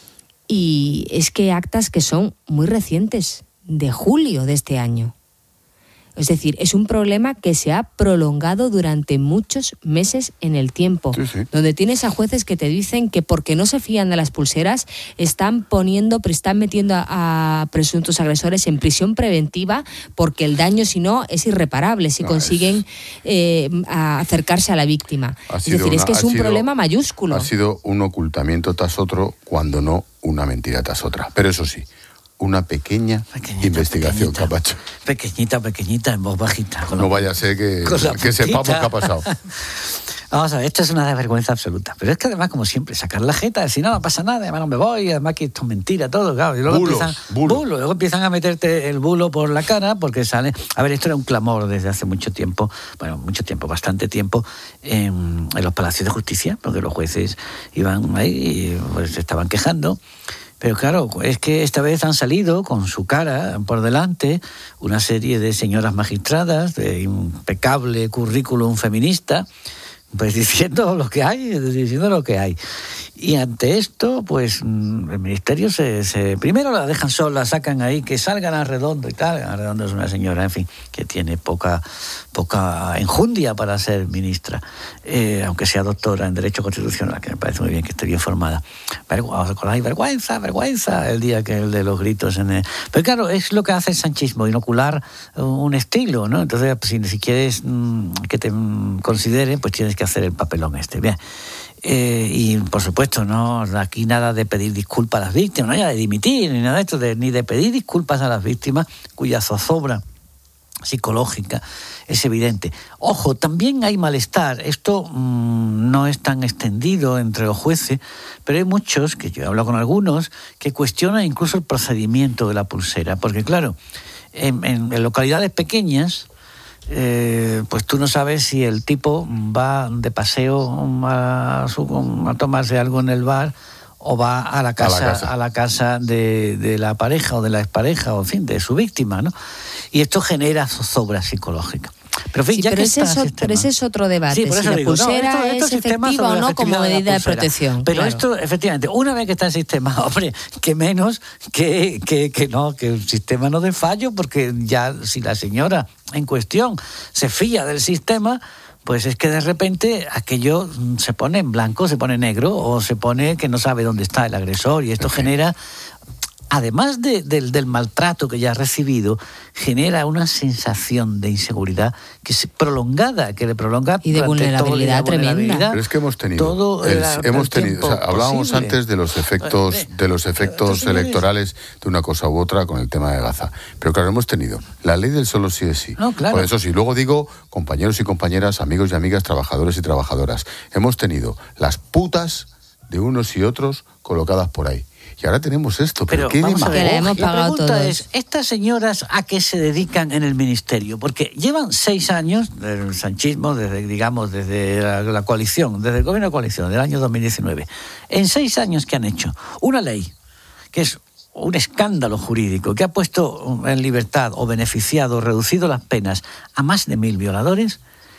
Y es que actas que son muy recientes, de julio de este año. Es decir, es un problema que se ha prolongado durante muchos meses en el tiempo, sí, sí. Donde tienes a jueces que te dicen que porque no se fían de las pulseras están poniendo, están metiendo a, a presuntos agresores en prisión preventiva, porque el daño, si no, es irreparable si no, consiguen es... eh, a acercarse a la víctima. Es decir, una, es que es un sido, problema mayúsculo. Ha sido un ocultamiento tras otro, cuando no una mentira tras otra. Pero eso sí, una pequeña pequeñita, investigación, pequeñita, Capacho. Pequeñita, pequeñita, en voz bajita. No vaya a ser que, que sepamos qué ha pasado. Vamos a ver, esto es una desvergüenza absoluta. Pero es que además, como siempre, sacar la jeta, si no, no pasa nada, además no me voy, además que esto es mentira, todo, claro. Y luego Bulos, empiezan, bulo. bulo, luego empiezan a meterte el bulo por la cara, porque sale... A ver, esto era un clamor desde hace mucho tiempo, bueno, mucho tiempo, bastante tiempo, en, en los palacios de justicia, porque los jueces iban ahí y pues, se estaban quejando. Pero claro, es que esta vez han salido con su cara por delante una serie de señoras magistradas de impecable currículum feminista, pues diciendo lo que hay, diciendo lo que hay. Y ante esto, pues el ministerio se, se primero la dejan sola, sacan ahí que salgan a Redondo y tal. A Redondo es una señora, en fin, que tiene poca poca enjundia para ser ministra, eh, aunque sea doctora en Derecho Constitucional, que me parece muy bien que esté bien formada. Pero vamos a recordar, vergüenza, vergüenza, el día que el de los gritos en el... Pero claro, es lo que hace el sanchismo, inocular un estilo, ¿no? Entonces, si, si quieres mmm, que te mmm, consideren, pues tienes que hacer el papelón este. Bien. Eh, y por supuesto, no aquí nada de pedir disculpas a las víctimas, no hay de dimitir, ni nada de esto, de, ni de pedir disculpas a las víctimas cuya zozobra psicológica es evidente. Ojo, también hay malestar. Esto mmm, no es tan extendido entre los jueces, pero hay muchos, que yo he hablado con algunos, que cuestionan incluso el procedimiento de la pulsera. Porque claro, en, en, en localidades pequeñas, eh, pues tú no sabes si el tipo va de paseo a, su, a tomarse algo en el bar o va a la casa, a la casa, a la casa de, de la pareja o de la expareja, o en fin, de su víctima, ¿no? Y esto genera zozobra psicológica. Pero, en fin, sí, ya pero, que ese está es, pero ese es otro debate, sí, si la digo, pulsera no, esto, esto es efectiva o no como medida de, de protección. Pero claro. Esto, efectivamente, una vez que está el sistema, hombre, que menos que, que, que no, que el sistema no dé fallo, porque ya si la señora en cuestión se fía del sistema, pues es que de repente aquello se pone en blanco, se pone negro, o se pone que no sabe dónde está el agresor, y esto okay. genera, además de, de, del maltrato que ya ha recibido, genera una sensación de inseguridad que es prolongada, que le prolonga y de vulnerabilidad todo, tremenda. Vulnerabilidad, Pero es que hemos tenido, todo el, el, hemos el tenido, o sea, hablábamos posible. antes de los efectos, de los efectos electorales de una cosa u otra con el tema de Gaza. Pero claro, hemos tenido la ley del solo sí es sí. No, claro. Por eso sí, luego digo compañeros y compañeras, amigos y amigas, trabajadores y trabajadoras. Hemos tenido las putas de unos y otros colocadas por ahí. Y ahora tenemos esto, pero, pero qué vamos a ver, la hemos pagado la pregunta todos. Es, ¿estas señoras a qué se dedican en el ministerio? Porque llevan seis años del sanchismo, desde, digamos, desde la, la coalición, desde el gobierno de coalición, del año dos mil diecinueve. En seis años, ¿qué han hecho? Una ley, que es un escándalo jurídico, que ha puesto en libertad o beneficiado, reducido las penas a más de mil violadores,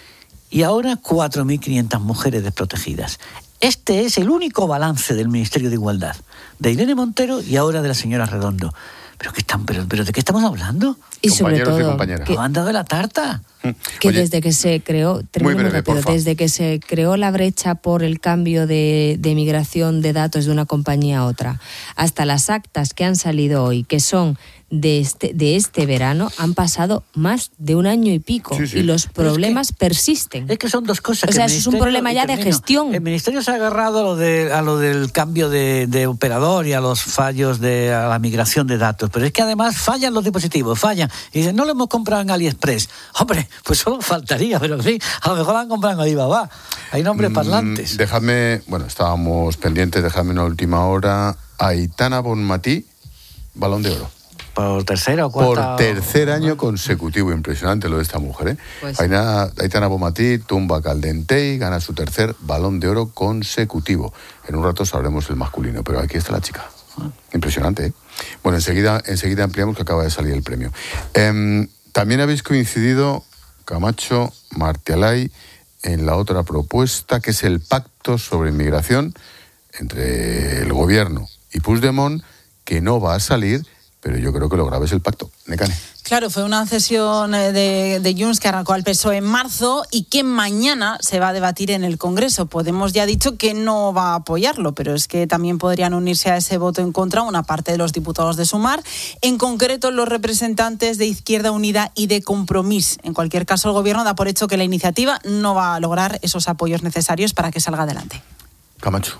y ahora cuatro mil quinientas mujeres desprotegidas. Este es el único balance del Ministerio de Igualdad, de Irene Montero y ahora de la señora Redondo. ¿Pero, qué están, pero, pero de qué estamos hablando? Y sobre todo, y ¿han dado de la tarta? Que Oye, desde que se creó, muy breve, rápido, desde que se creó la brecha por el cambio de, de migración de datos de una compañía a otra, hasta las actas que han salido hoy, que son de este, de este verano, han pasado más de un año y pico, sí, sí. y los problemas es que, persisten. Es que son dos cosas. O sea, eso es un problema ya de gestión. El ministerio se ha agarrado a lo, de, a lo del cambio de, de operador y a los fallos de a la migración de datos, pero es que además fallan los dispositivos, fallan. Y dicen, no lo hemos comprado en AliExpress. Hombre, pues solo faltaría, pero sí, a lo mejor lo han comprado en Alibaba. Hay nombres mm, parlantes. Dejadme, bueno, estábamos pendientes, dejadme una última hora. Aitana Bonmatí, Balón de Oro. Por tercera o cuarta... Por tercer año consecutivo. Impresionante lo de esta mujer, ¿eh? Pues... Aitana, Aitana Bonmatí tumba Caldentey, gana su tercer Balón de Oro consecutivo. En un rato sabremos el masculino, pero aquí está la chica. Impresionante, ¿eh? Bueno, enseguida, enseguida ampliamos, que acaba de salir el premio. Eh, también habéis coincidido, Camacho, Martialay, en la otra propuesta, que es el pacto sobre inmigración entre el gobierno y Puigdemont, que no va a salir, pero yo creo que lo grave es el pacto. Necane. Claro, fue una cesión de, de Junts que arrancó al P S O E en marzo y que mañana se va a debatir en el Congreso. Podemos ya ha dicho que no va a apoyarlo, pero es que también podrían unirse a ese voto en contra una parte de los diputados de Sumar, en concreto los representantes de Izquierda Unida y de Compromís. En cualquier caso, el Gobierno da por hecho que la iniciativa no va a lograr esos apoyos necesarios para que salga adelante. Camacho.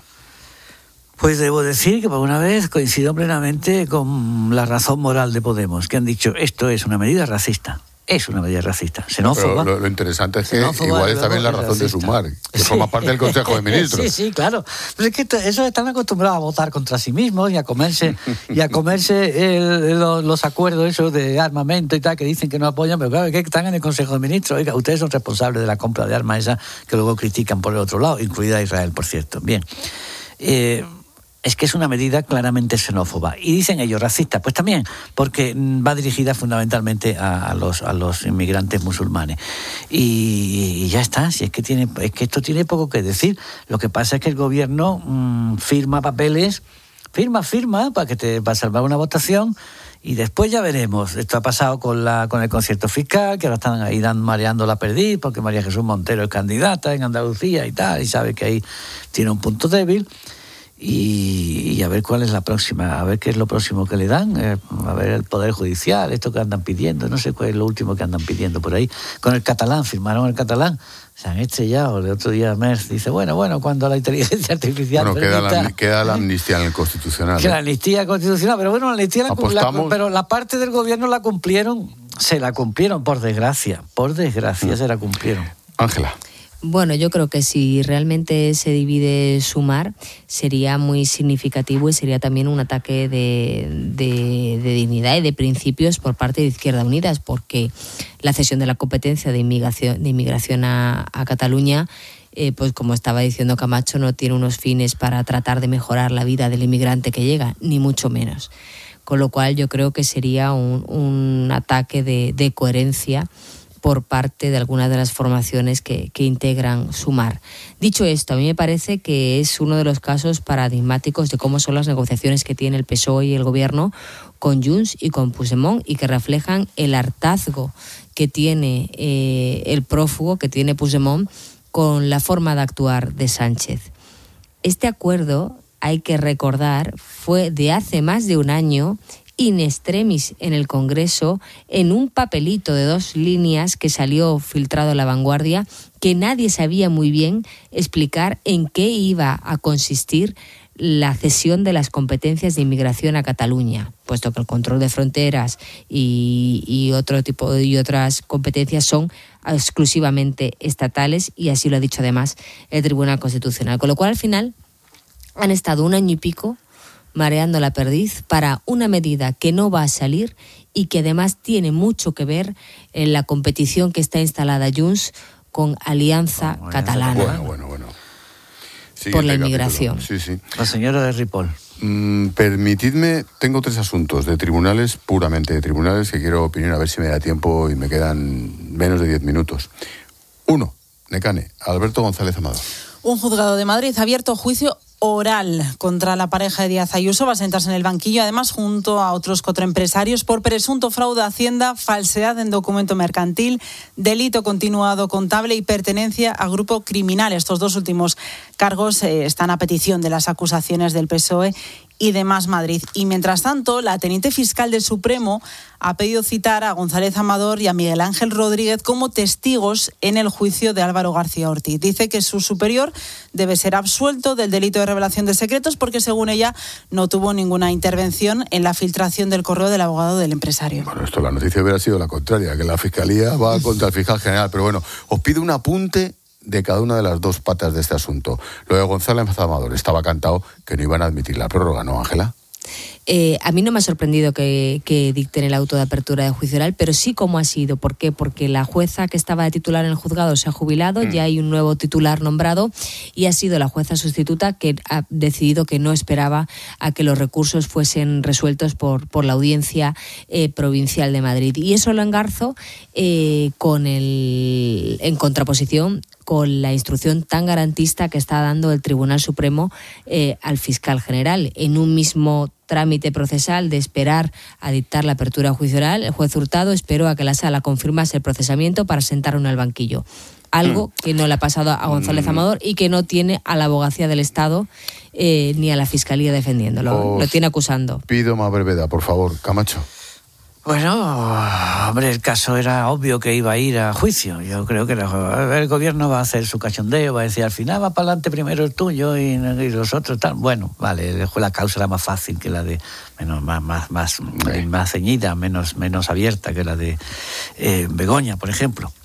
Pues debo decir que por una vez coincido plenamente con la razón moral de Podemos, que han dicho esto es una medida racista. Es una medida racista, xenófoba. Pero lo, lo interesante es que xenófoba, igual es también la razón racista. De Sumar, que sí. Forma parte del Consejo de Ministros. Sí, sí, claro. Pero es que esos están acostumbrados a votar contra sí mismos y a comerse y a comerse el, los, los acuerdos esos de armamento y tal, que dicen que no apoyan, pero claro, que están en el Consejo de Ministros. Oiga, ustedes son responsables de la compra de armas esa que luego critican por el otro lado, incluida Israel, por cierto. Bien. Eh... es que es una medida claramente xenófoba. Y dicen ellos, racista, pues también, porque va dirigida fundamentalmente a, a, los, a los inmigrantes musulmanes. Y, y ya está, si es que, tiene, es que esto tiene poco que decir. Lo que pasa es que el gobierno mmm, firma papeles, firma, firma, para, que te, para salvar una votación. Y después ya veremos. Esto ha pasado con la con el concierto fiscal, que ahora están ahí dan, mareando la perdiz, porque María Jesús Montero es candidata en Andalucía y tal, y sabe que ahí tiene un punto débil. Y, y a ver cuál es la próxima, a ver qué es lo próximo que le dan, eh, a ver el Poder Judicial, esto que andan pidiendo, no sé cuál es lo último que andan pidiendo por ahí. Con el catalán, firmaron el catalán, se han estrellado. El otro día Merz dice, bueno, bueno, cuando la inteligencia artificial... Bueno, queda la, queda la amnistía en el Constitucional. Que ¿eh? la amnistía constitucional, pero bueno, la amnistía la, la, pero la parte del gobierno la cumplieron, se la cumplieron, por desgracia, por desgracia mm. se la cumplieron. Ángela. Bueno, yo creo que si realmente se divide Sumar, sería muy significativo y sería también un ataque de, de, de dignidad y de principios por parte de Izquierda Unida, porque la cesión de la competencia de inmigración, de inmigración a, a Cataluña, eh, pues como estaba diciendo Camacho, no tiene unos fines para tratar de mejorar la vida del inmigrante que llega, ni mucho menos. Con lo cual yo creo que sería un, un ataque de, de coherencia por parte de algunas de las formaciones que, que integran Sumar. Dicho esto, a mí me parece que es uno de los casos paradigmáticos de cómo son las negociaciones que tiene el P S O E y el Gobierno con Junts y con Puigdemont, y que reflejan el hartazgo que tiene eh, el prófugo, que tiene Puigdemont, con la forma de actuar de Sánchez. Este acuerdo, hay que recordar, fue de hace más de un año, in extremis en el Congreso, en un papelito de dos líneas que salió filtrado en La Vanguardia, que nadie sabía muy bien explicar en qué iba a consistir la cesión de las competencias de inmigración a Cataluña, puesto que el control de fronteras y, y otro tipo y otras competencias son exclusivamente estatales, y así lo ha dicho además el Tribunal Constitucional. Con lo cual, al final, han estado un año y pico mareando la perdiz para una medida que no va a salir y que además tiene mucho que ver en la competición que está instalada Junts con Alianza bueno, Catalana bueno, bueno, bueno. por la inmigración. Sí, sí. La señora de Ripoll. Mm, permitidme, tengo tres asuntos de tribunales, puramente de tribunales, que quiero opinar a ver si me da tiempo y me quedan menos de diez minutos. Uno, Necane, Alberto González Amador. Un juzgado de Madrid ha abierto juicio oral contra la pareja de Díaz Ayuso. Va a sentarse en el banquillo, además junto a otros cuatro empresarios, por presunto fraude a Hacienda, falsedad en documento mercantil, delito continuado contable y pertenencia a grupo criminal. Estos dos últimos cargos eh, están a petición de las acusaciones del P S O E y de Más Madrid. Y mientras tanto, la teniente fiscal del Supremo ha pedido citar a González Amador y a Miguel Ángel Rodríguez como testigos en el juicio de Álvaro García Ortiz. Dice que su superior debe ser absuelto del delito de revelación de secretos porque, según ella, no tuvo ninguna intervención en la filtración del correo del abogado del empresario. Bueno, esto la noticia hubiera sido la contraria, que la Fiscalía va contra el fiscal general. Pero bueno, os pido un apunte de cada una de las dos patas de este asunto. Lo de González Amador, estaba cantado que no iban a admitir la prórroga, ¿no, Ángela? Eh, a mí no me ha sorprendido que, que dicten el auto de apertura de juicio oral, pero sí cómo ha sido. ¿Por qué? Porque la jueza que estaba de titular en el juzgado se ha jubilado, mm. ya hay un nuevo titular nombrado, y ha sido la jueza sustituta que ha decidido que no esperaba a que los recursos fuesen resueltos por, por la Audiencia eh, Provincial de Madrid. Y eso lo engarzo eh, con el, en contraposición con la instrucción tan garantista que está dando el Tribunal Supremo eh, al fiscal general. En un mismo trámite procesal de esperar a dictar la apertura de juicio oral, el juez Hurtado esperó a que la sala confirmase el procesamiento para sentarlo en el banquillo. Algo que no le ha pasado a González Amador y que no tiene a la abogacía del Estado eh, ni a la Fiscalía defendiéndolo. Os lo tiene acusando. Pido más brevedad, por favor. Camacho. Bueno, hombre, el caso era obvio que iba a ir a juicio. Yo creo que el gobierno va a hacer su cachondeo, va a decir, al final va para adelante primero el tuyo y, y los otros tal. Bueno, vale, la causa era más fácil que la de, menos más más más, más ceñida, menos, menos abierta que la de eh, Begoña, por ejemplo.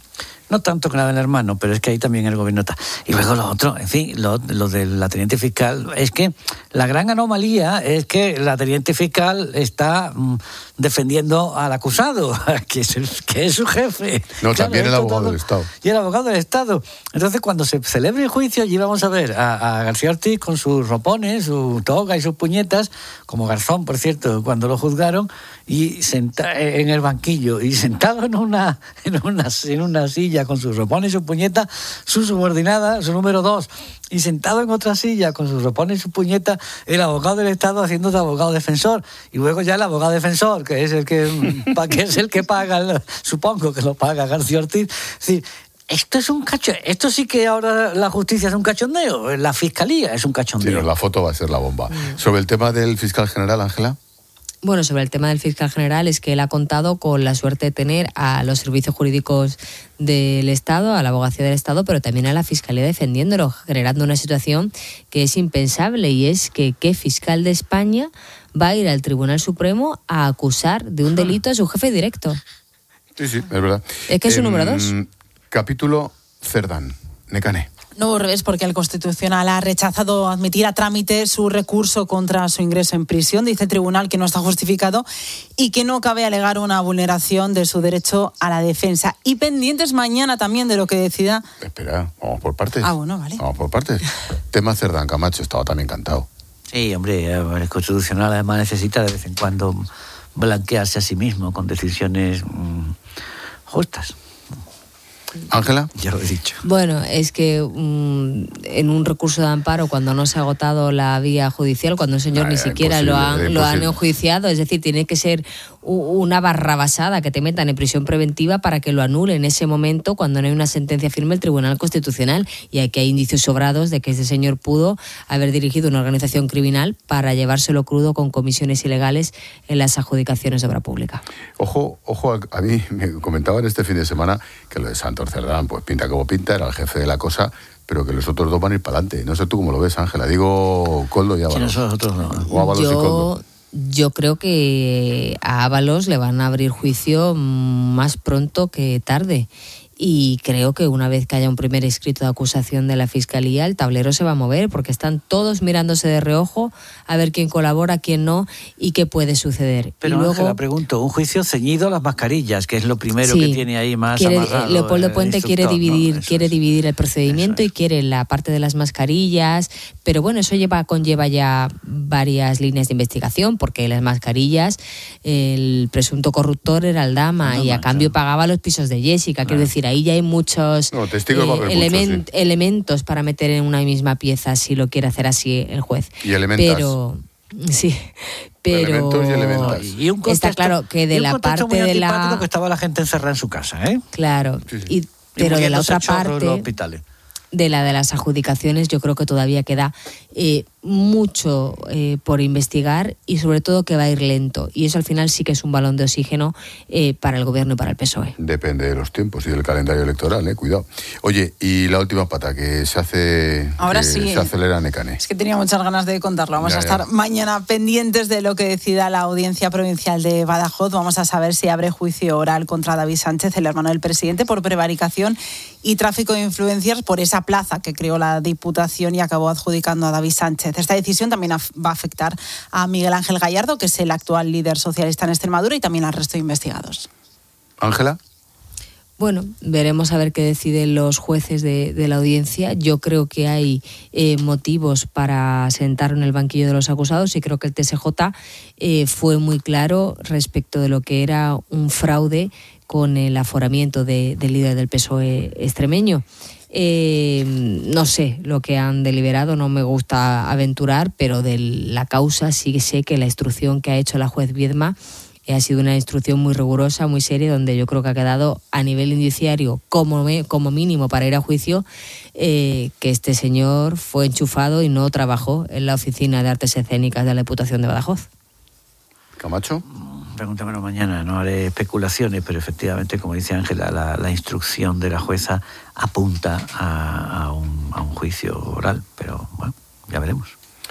No tanto con la del hermano, pero es que ahí también el gobierno está. Y luego lo otro, en fin, lo, lo de la teniente fiscal, es que la gran anomalía es que la teniente fiscal está mm, defendiendo al acusado, que es, el, que es su jefe. No, claro, también el abogado todo, del Estado. Y el abogado del Estado. Entonces, cuando se celebre el juicio, allí vamos a ver a, a García Ortiz con sus ropones, su toga y sus puñetas, como Garzón, por cierto, cuando lo juzgaron, y senta, en el banquillo, y sentado en una, en una, en una silla con sus ropones y sus puñetas, su subordinada, su número dos, y sentado en otra silla con sus ropones y sus puñetas, el abogado del Estado haciendo de abogado defensor, y luego ya el abogado defensor, que es el que, que, es el que paga, supongo que lo paga García Ortiz. Es decir, esto es un cacho, esto sí que ahora la justicia es un cachondeo, la fiscalía es un cachondeo. Sí, la foto va a ser la bomba. Mm. Sobre el tema del fiscal general, Ángela. Bueno, sobre el tema del fiscal general es que él ha contado con la suerte de tener a los servicios jurídicos del Estado, a la abogacía del Estado, pero también a la Fiscalía defendiéndolo, generando una situación que es impensable, y es que ¿qué fiscal de España va a ir al Tribunal Supremo a acusar de un delito a su jefe directo? Sí, sí, es verdad. Es que es su eh, número dos. Capítulo Cerdán, Nekane. No hubo revés, porque el Constitucional ha rechazado admitir a trámite su recurso contra su ingreso en prisión. Dice el tribunal que no está justificado y que no cabe alegar una vulneración de su derecho a la defensa. Y pendientes mañana también de lo que decida... Espera, vamos por partes. Ah, bueno, vale. Vamos por partes. Tema Cerdán, Camacho, estaba también encantado. Sí, hombre, el Constitucional además necesita de vez en cuando blanquearse a sí mismo con decisiones mmm, justas. Ángela. Ya lo he dicho. Bueno, es que um, en un recurso de amparo, cuando no se ha agotado la vía judicial, cuando el señor ah, ni siquiera lo han, lo han enjuiciado, es decir, tiene que ser una barrabasada que te metan en prisión preventiva para que lo anule en ese momento, cuando no hay una sentencia firme el Tribunal Constitucional, y aquí hay indicios sobrados de que ese señor pudo haber dirigido una organización criminal para llevárselo crudo con comisiones ilegales en las adjudicaciones de obra pública. Ojo, ojo, a, a mí me comentaban este fin de semana que lo de Santos Cerdán, pues pinta como pinta, era el jefe de la cosa, pero que los otros dos van a ir para adelante. No sé tú cómo lo ves, Ángela. Digo Koldo y Ábalos. Sí, nosotros no. O Ábalos Yo... y Koldo. Yo creo que a Ábalos le van a abrir juicio más pronto que tarde. Y creo que una vez que haya un primer escrito de acusación de la Fiscalía, el tablero se va a mover, porque están todos mirándose de reojo a ver quién colabora, quién no y qué puede suceder. Pero y luego, Ángela, pregunto, un juicio ceñido a las mascarillas, que es lo primero sí, que tiene ahí más quiere, amarrado. Leopoldo Puente quiere dividir, ¿no? quiere es. dividir el procedimiento y quiere la parte de las mascarillas, pero bueno, eso lleva conlleva ya varias líneas de investigación, porque las mascarillas, el presunto corruptor era Aldama, no, y a no, cambio no. pagaba los pisos de Jessica, no. quiero decir, ahí ya hay muchos no, testigos eh, element, muchos, sí. elementos para meter en una misma pieza, si lo quiere hacer así el juez. Y elementas. Pero sí, pero elementos y elementas. Y un contexto, está claro que de la parte muy de la que estaba la gente encerrada en su casa, ¿eh? Claro, sí, sí. Y, pero y de la otra parte de la de las adjudicaciones, yo creo que todavía queda eh, mucho eh, por investigar, y sobre todo que va a ir lento, y eso al final sí que es un balón de oxígeno eh, para el gobierno y para el P S O E. Depende de los tiempos y del calendario electoral, eh, cuidado. Oye, y la última pata que se hace ahora que sí se acelera Nekane. Es que tenía muchas ganas de contarlo. Vamos ya, a estar ya. mañana pendientes de lo que decida la Audiencia Provincial de Badajoz. Vamos a saber si abre juicio oral contra David Sánchez, el hermano del presidente, por prevaricación y tráfico de influencias, por esa plaza que creó la Diputación y acabó adjudicando a David Sánchez. Esta decisión también va a afectar a Miguel Ángel Gallardo, que es el actual líder socialista en Extremadura, y también al resto de investigados. Ángela. Bueno, veremos a ver qué deciden los jueces de, de la audiencia. Yo creo que hay eh, motivos para sentar en el banquillo de los acusados, y creo que el T S J eh, fue muy claro respecto de lo que era un fraude con el aforamiento de, del líder del P S O E extremeño. Eh, no sé lo que han deliberado, no me gusta aventurar, pero de la causa sí sé que la instrucción que ha hecho la juez Viedma ha sido una instrucción muy rigurosa, muy seria, donde yo creo que ha quedado a nivel indiciario como, como mínimo para ir a juicio eh, que este señor fue enchufado y no trabajó en la Oficina de Artes Escénicas de la Diputación de Badajoz. ¿Camacho? Pregúntamelo mañana, no haré especulaciones, pero efectivamente, como dice Ángela, la, la instrucción de la jueza apunta a, a, un, a un juicio oral, pero bueno, ya veremos.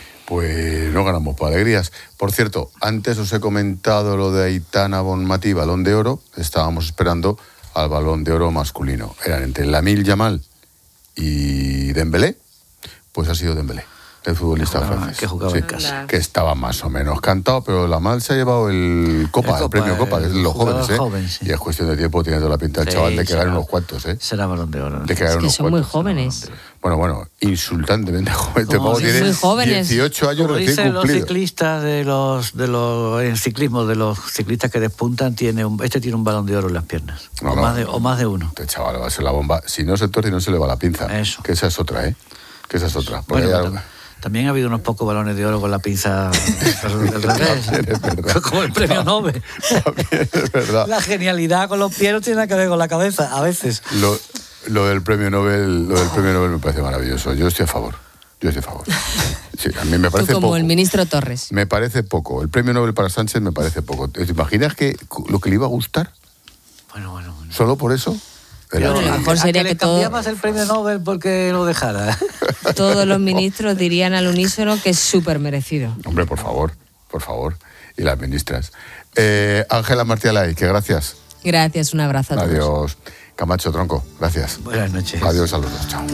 Pues no ganamos por alegrías. Por cierto, antes os he comentado lo de Aitana Bonmatí, Balón de Oro. Estábamos esperando al Balón de Oro masculino. Eran entre Lamine Yamal y Dembélé, pues ha sido Dembélé, el futbolista jugaba, francés. Que jugaba sí, en casa. Que estaba más o menos cantado, pero Lamine se ha llevado el Copa, el, Copa, el premio Copa, que es de los jóvenes, ¿eh? Joven, sí. Y es cuestión de tiempo, tiene toda la pinta del sí, chaval de que gane unos cuantos, ¿eh? Será Balón de Oro. ¿No? De que, es que unos son cuantos. muy jóvenes. Bueno, bueno, insultantemente joven. Este pavo tiene muy jóvenes. dieciocho años Como recién dicen cumplidos. los ciclistas de los de los en ciclismo de los ciclistas que despuntan, tiene un, este tiene un Balón de Oro en las piernas. No, o, no, más de, o más de uno. Este chaval va a ser la bomba. Si no se torce, no se le va la pinza. Eso. Que esa es otra, ¿eh? Que esa es otra. Bueno, hay pero algo... también ha habido unos pocos balones de oro con la pinza del revés. Como el premio Nobel. Es verdad. La genialidad con los pies no tiene nada que ver con la cabeza, a veces. Lo, lo del premio Nobel, lo del premio Nobel me parece maravilloso. Yo estoy a favor. Yo estoy a favor. Sí, a mí me parece Tú como poco. el ministro Torres. Me parece poco. El premio Nobel para Sánchez me parece poco. ¿Te imaginas que lo que le iba a gustar? Bueno, bueno. bueno. ¿Solo por eso? Pero a lo mejor sería a que, que le todo... cambiabas el premio Nobel porque lo dejara. Todos los ministros dirían al unísono que es súper merecido. Hombre, por favor, por favor. Y las ministras. Eh, Ángela Martialay, que gracias. Gracias, un abrazo a todos. Adiós. Camacho Tronco, gracias. Buenas noches. Adiós a los dos, chao.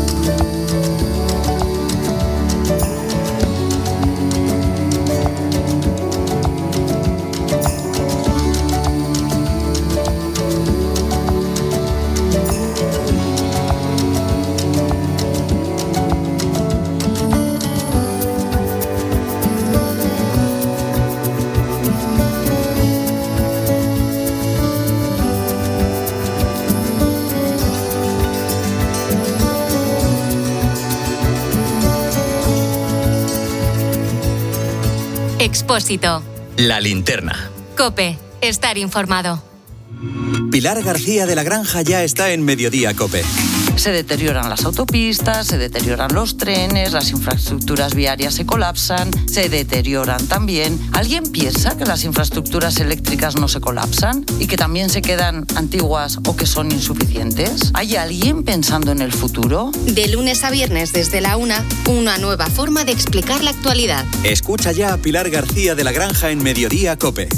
Expósito. La linterna. COPE. Estar informado. Pilar García de la Granja ya está en Mediodía COPE. Se deterioran las autopistas, se deterioran los trenes, las infraestructuras viarias se colapsan, se deterioran también. ¿Alguien piensa que las infraestructuras eléctricas no se colapsan y que también se quedan antiguas o que son insuficientes? ¿Hay alguien pensando en el futuro? De lunes a viernes desde la una, una nueva forma de explicar la actualidad. Escucha ya a Pilar García de la Granja en Mediodía COPE.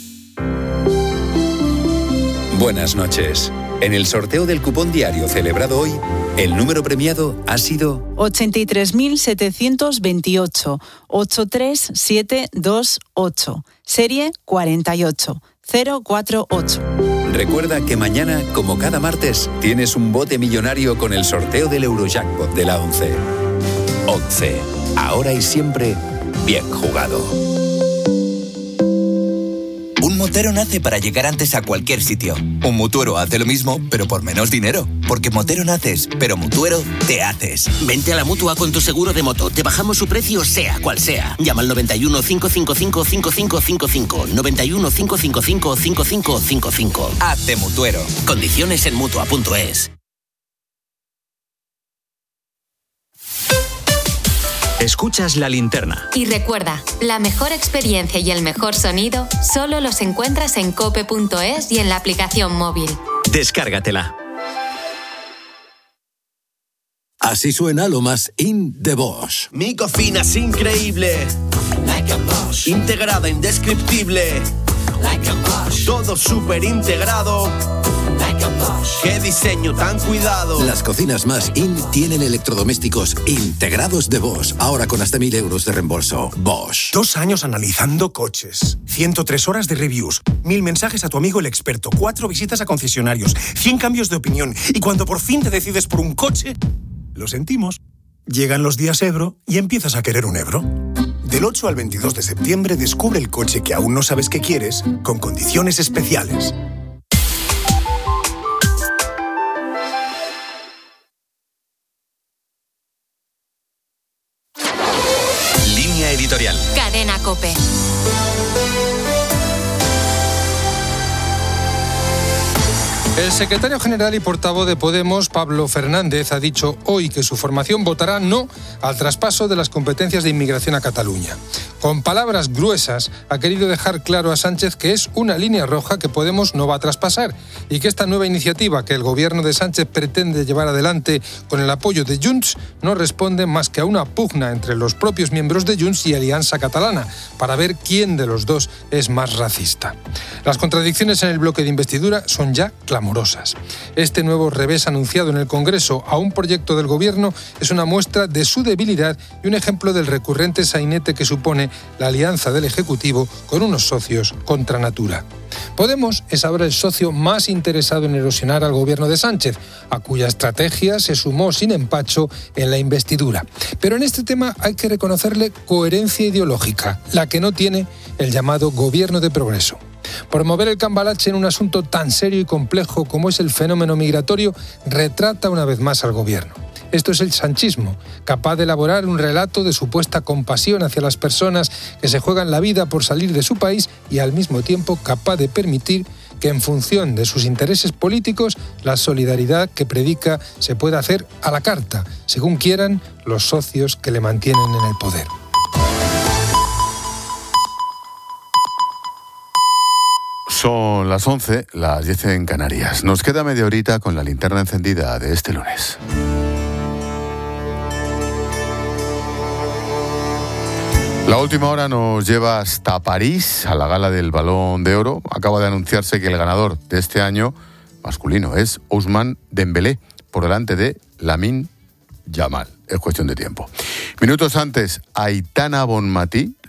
Buenas noches. En el sorteo del cupón diario celebrado hoy, el número premiado ha sido ochenta y tres mil setecientos veintiocho, ocho tres siete dos ocho, serie cuarenta y ocho cero cuatro ocho. Recuerda que mañana, como cada martes, tienes un bote millonario con el sorteo del Eurojackpot de la ONCE. ONCE. Ahora y siempre, bien jugado. Un motero nace para llegar antes a cualquier sitio. Un mutuero hace lo mismo, pero por menos dinero. Porque motero naces, pero mutuero te haces. Vente a la Mutua con tu seguro de moto. Te bajamos su precio, sea cual sea. Llama al noventa y uno, cinco cinco cinco, cinco cinco cinco cinco. noventa y uno, cinco cinco cinco, cinco cinco cinco cinco. Hazte mutuero. Condiciones en Mutua punto es. Escuchas La Linterna. Y recuerda, la mejor experiencia y el mejor sonido solo los encuentras en cope punto es y en la aplicación móvil. Descárgatela. Así suena lo más in de Bosch. Mi cocina es increíble. Like a Bosch. Integrada, indescriptible. Like a Bosch. Todo súper integrado. Like a Bosch. Qué diseño tan cuidado. Las cocinas más in tienen electrodomésticos integrados de Bosch. Ahora con hasta mil euros de reembolso. Bosch. Dos años analizando coches. ciento tres horas de reviews. Mil mensajes a tu amigo el experto. Cuatro visitas a concesionarios. Cien cambios de opinión. Y cuando por fin te decides por un coche, lo sentimos. Llegan los días Ebro y empiezas a querer un Ebro. Del ocho al veintidós de septiembre descubre el coche que aún no sabes que quieres con condiciones especiales. Línea editorial. Cadena COPE. El secretario general y portavoz de Podemos, Pablo Fernández, ha dicho hoy que su formación votará no al traspaso de las competencias de inmigración a Cataluña. Con palabras gruesas ha querido dejar claro a Sánchez que es una línea roja que Podemos no va a traspasar y que esta nueva iniciativa que el gobierno de Sánchez pretende llevar adelante con el apoyo de Junts no responde más que a una pugna entre los propios miembros de Junts y Alianza Catalana para ver quién de los dos es más racista. Las contradicciones en el bloque de investidura son ya clamorosas. Este nuevo revés anunciado en el Congreso a un proyecto del gobierno es una muestra de su debilidad y un ejemplo del recurrente sainete que supone la alianza del Ejecutivo con unos socios contra natura. Podemos es ahora el socio más interesado en erosionar al gobierno de Sánchez, a cuya estrategia se sumó sin empacho en la investidura. Pero en este tema hay que reconocerle coherencia ideológica, la que no tiene el llamado gobierno de progreso. Promover el cambalache en un asunto tan serio y complejo como es el fenómeno migratorio retrata una vez más al gobierno. Esto es el sanchismo, capaz de elaborar un relato de supuesta compasión hacia las personas que se juegan la vida por salir de su país y al mismo tiempo capaz de permitir que en función de sus intereses políticos la solidaridad que predica se pueda hacer a la carta, según quieran los socios que le mantienen en el poder. Son las once, las diez en Canarias. Nos queda media horita con la linterna encendida de este lunes. La última hora nos lleva hasta París, a la gala del Balón de Oro. Acaba de anunciarse que el ganador de este año, masculino, es Ousmane Dembélé, por delante de Lamine Yamal. Es cuestión de tiempo. Minutos antes, Aitana Bonmatí